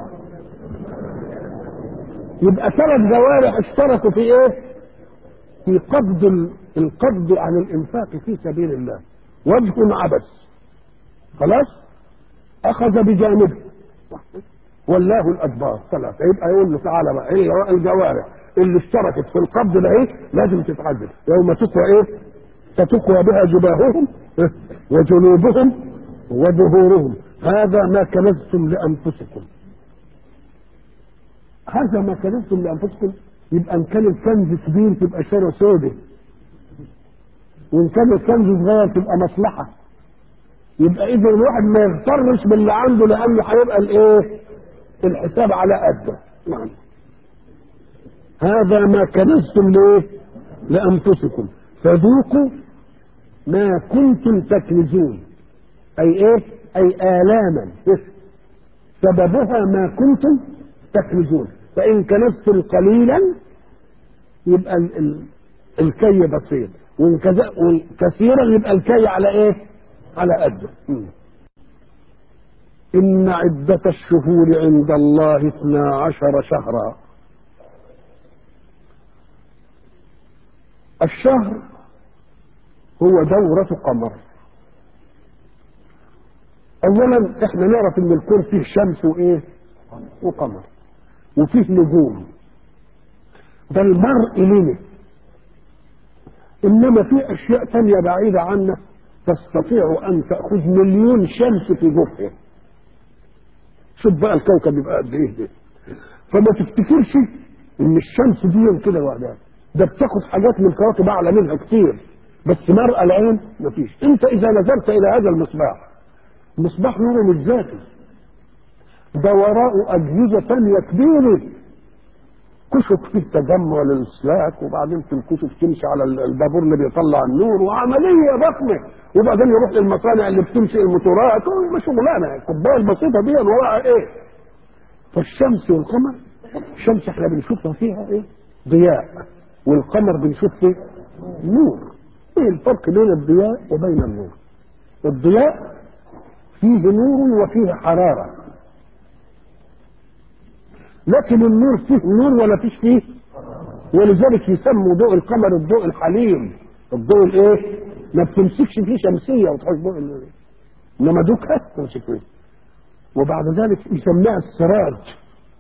يبقى ثلاث جوارح اشتركوا في ايه؟ في قبض القبض عن الانفاق في سبيل الله. وجه عبس خلاص اخذ بجانبه والله الادبار ثلاثه. يبقى يقول له تعالى بقى ايه الجوارح اللي اشتركت في القبض ده ايه؟ لازم تتعدل. يوم تقوى ايه؟ فتقوى بها جباههم وجنوبهم وظهورهم. هذا ما كنزتم لانفسكم. هذا ما كنزتم لانفسكم. يبقى ان كان الكنز كبير تبقى شارع سودة، وان كان الكنز صغير تبقى مصلحه. يبقى اذا الواحد ما يغترش باللي عنده، لانه هيبقى الايه؟ الحساب على قده. نعم. هذا ما كنزتم ليه؟ لانفسكم فذوقوا ما كنتم تكنزون. اي ايه؟ اي الاما سببها ما كنتم تكنزون. فان كنزتم قليلا يبقى ال ال الكي بسيط، وان كثيرا يبقى الكي على ايه؟ على قده. ان عدة الشهور عند الله اثنا عشر شهرا. الشهر هو دورة قمر. اولا احنا نعرف ان الكون فيه شمس وايه؟ وقمر، وفيه نجوم. ده المرء لنا. انما في اشياء تانية بعيدة عنا تستطيع ان تأخذ مليون شمس في جوفها. شوف بقى الكوكب يبقى قد ايه ده. فما تفتكرش ان الشمس دي كده وحدها، ده بتاخد حاجات من كواكب اعلى منها كتير، بس مرأى العين مفيش. انت اذا نظرت الى هذا المصباح، مصباح نوره مش ذاتي، ده وراءه اجهزه ثانيه كبيره، كشف فيه تجمع للاسلاك، وبعدين في الكشف تمشي على البابور اللي بيطلع النور، وعمليه ضخمه، وبعدين يروح للمصانع اللي بتمشي الموتورات، وشغلانه الكوبايه البسيطه دي وراها ايه؟ فالشمس والقمر، الشمس احنا بنشوفها فيها ايه؟ ضياء، والقمر بنشوف فيه نور. ايه الفرق بين الضياء وبين النور؟ الضياء فيه نور وفيه حرارة، لكن النور فيه نور ولا فيش فيه، ولذلك يسموا ضوء القمر الضوء الحليم. الضوء الايه؟ ما بتمسكش فيه شمسية وتحط ضوء النور، انما دوكها تمسك فيه. وبعد ذلك يسميها السراج.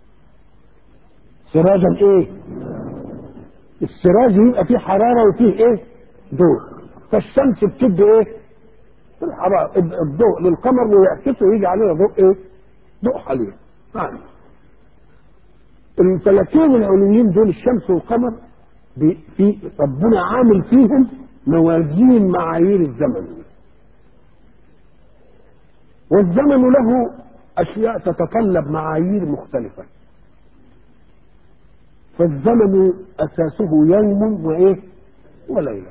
سراجا ايه؟ السراج يبقى فيه حرارة وفيه ايه؟ ضوء. فالشمس بتدي ايه؟ الحرارة الضوء للقمر ويعكسه ويجي عليه ضوء ايه؟ ضوء حليم. يعني الفلكين العلويين دول الشمس والقمر في ربنا عامل فيهم موازين معايير الزمن، والزمن له أشياء تتطلب معايير مختلفة. فالزمن أساسه يوم وإيه وليلة،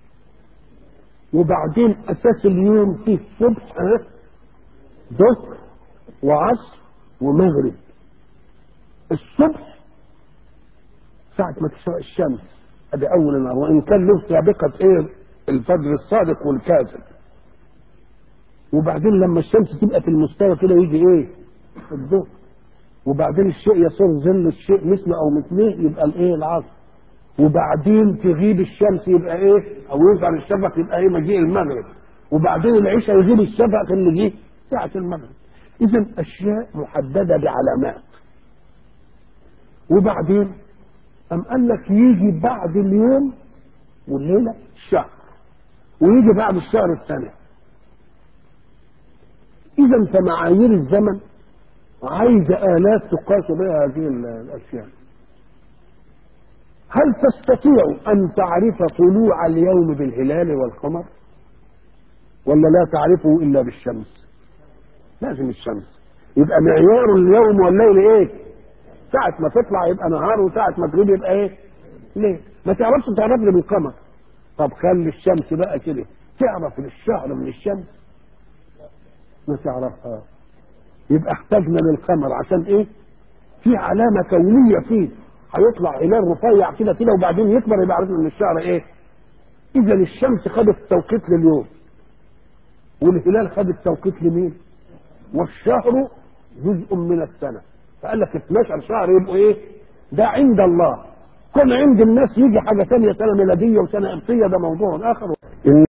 وبعدين أساس اليوم فيه الصبح ظهر وعصر ومغرب. الصبح ساعة ما تشرق الشمس ادي اول النهار، وان كان له سابقة ايه الفجر الصادق والكاذب. وبعدين لما الشمس تبقى في المستوى كده يجي ايه الظهر، وبعدين الشيء يصير ظل الشيء مثله او مثله يبقى الايه العصر، وبعدين تغيب الشمس يبقى ايه او يظهر الشفق يبقى ايه مجيء المغرب، وبعدين العشاء يغيب الشفق اللي جه ساعة المغرب. اذا اشياء محددة بعلامات. وبعدين أم قال لك يجي بعد اليوم والليلة الشهر، ويجي بعد الشهر الثاني. إذا فمعايير الزمن عايزة آلات تقاس بها هذه الأشياء. هل تستطيع أن تعرف طلوع اليوم بالهلال والقمر، ولا لا تعرفه إلا بالشمس؟ لازم الشمس. يبقى معيار اليوم والليل إيه؟ ساعة ما تطلع يبقى نهار، وساعة ما تغيب يبقى ايه ليه؟ ما تعرفش تعرف لي بالقمر. طب خلي الشمس بقى كده، تعرف الشهر من الشمس؟ ما تعرفها. يبقى احتاجنا للقمر عشان ايه؟ في علامة كونية فيه، هيطلع هلال رفيع كده كده وبعدين يكبر يبقى عرفنا ان الشهر ايه؟ اذا الشمس خدت التوقيت لليوم، والهلال خد التوقيت لمين؟ والشهر جزء من السنة. فقال لك اثناشر شهر يبقوا ايه؟ ده عند الله. كل عند الناس يجي حاجه ثانيه، سنه ميلاديه وسنه قبطيه، ده موضوع اخر.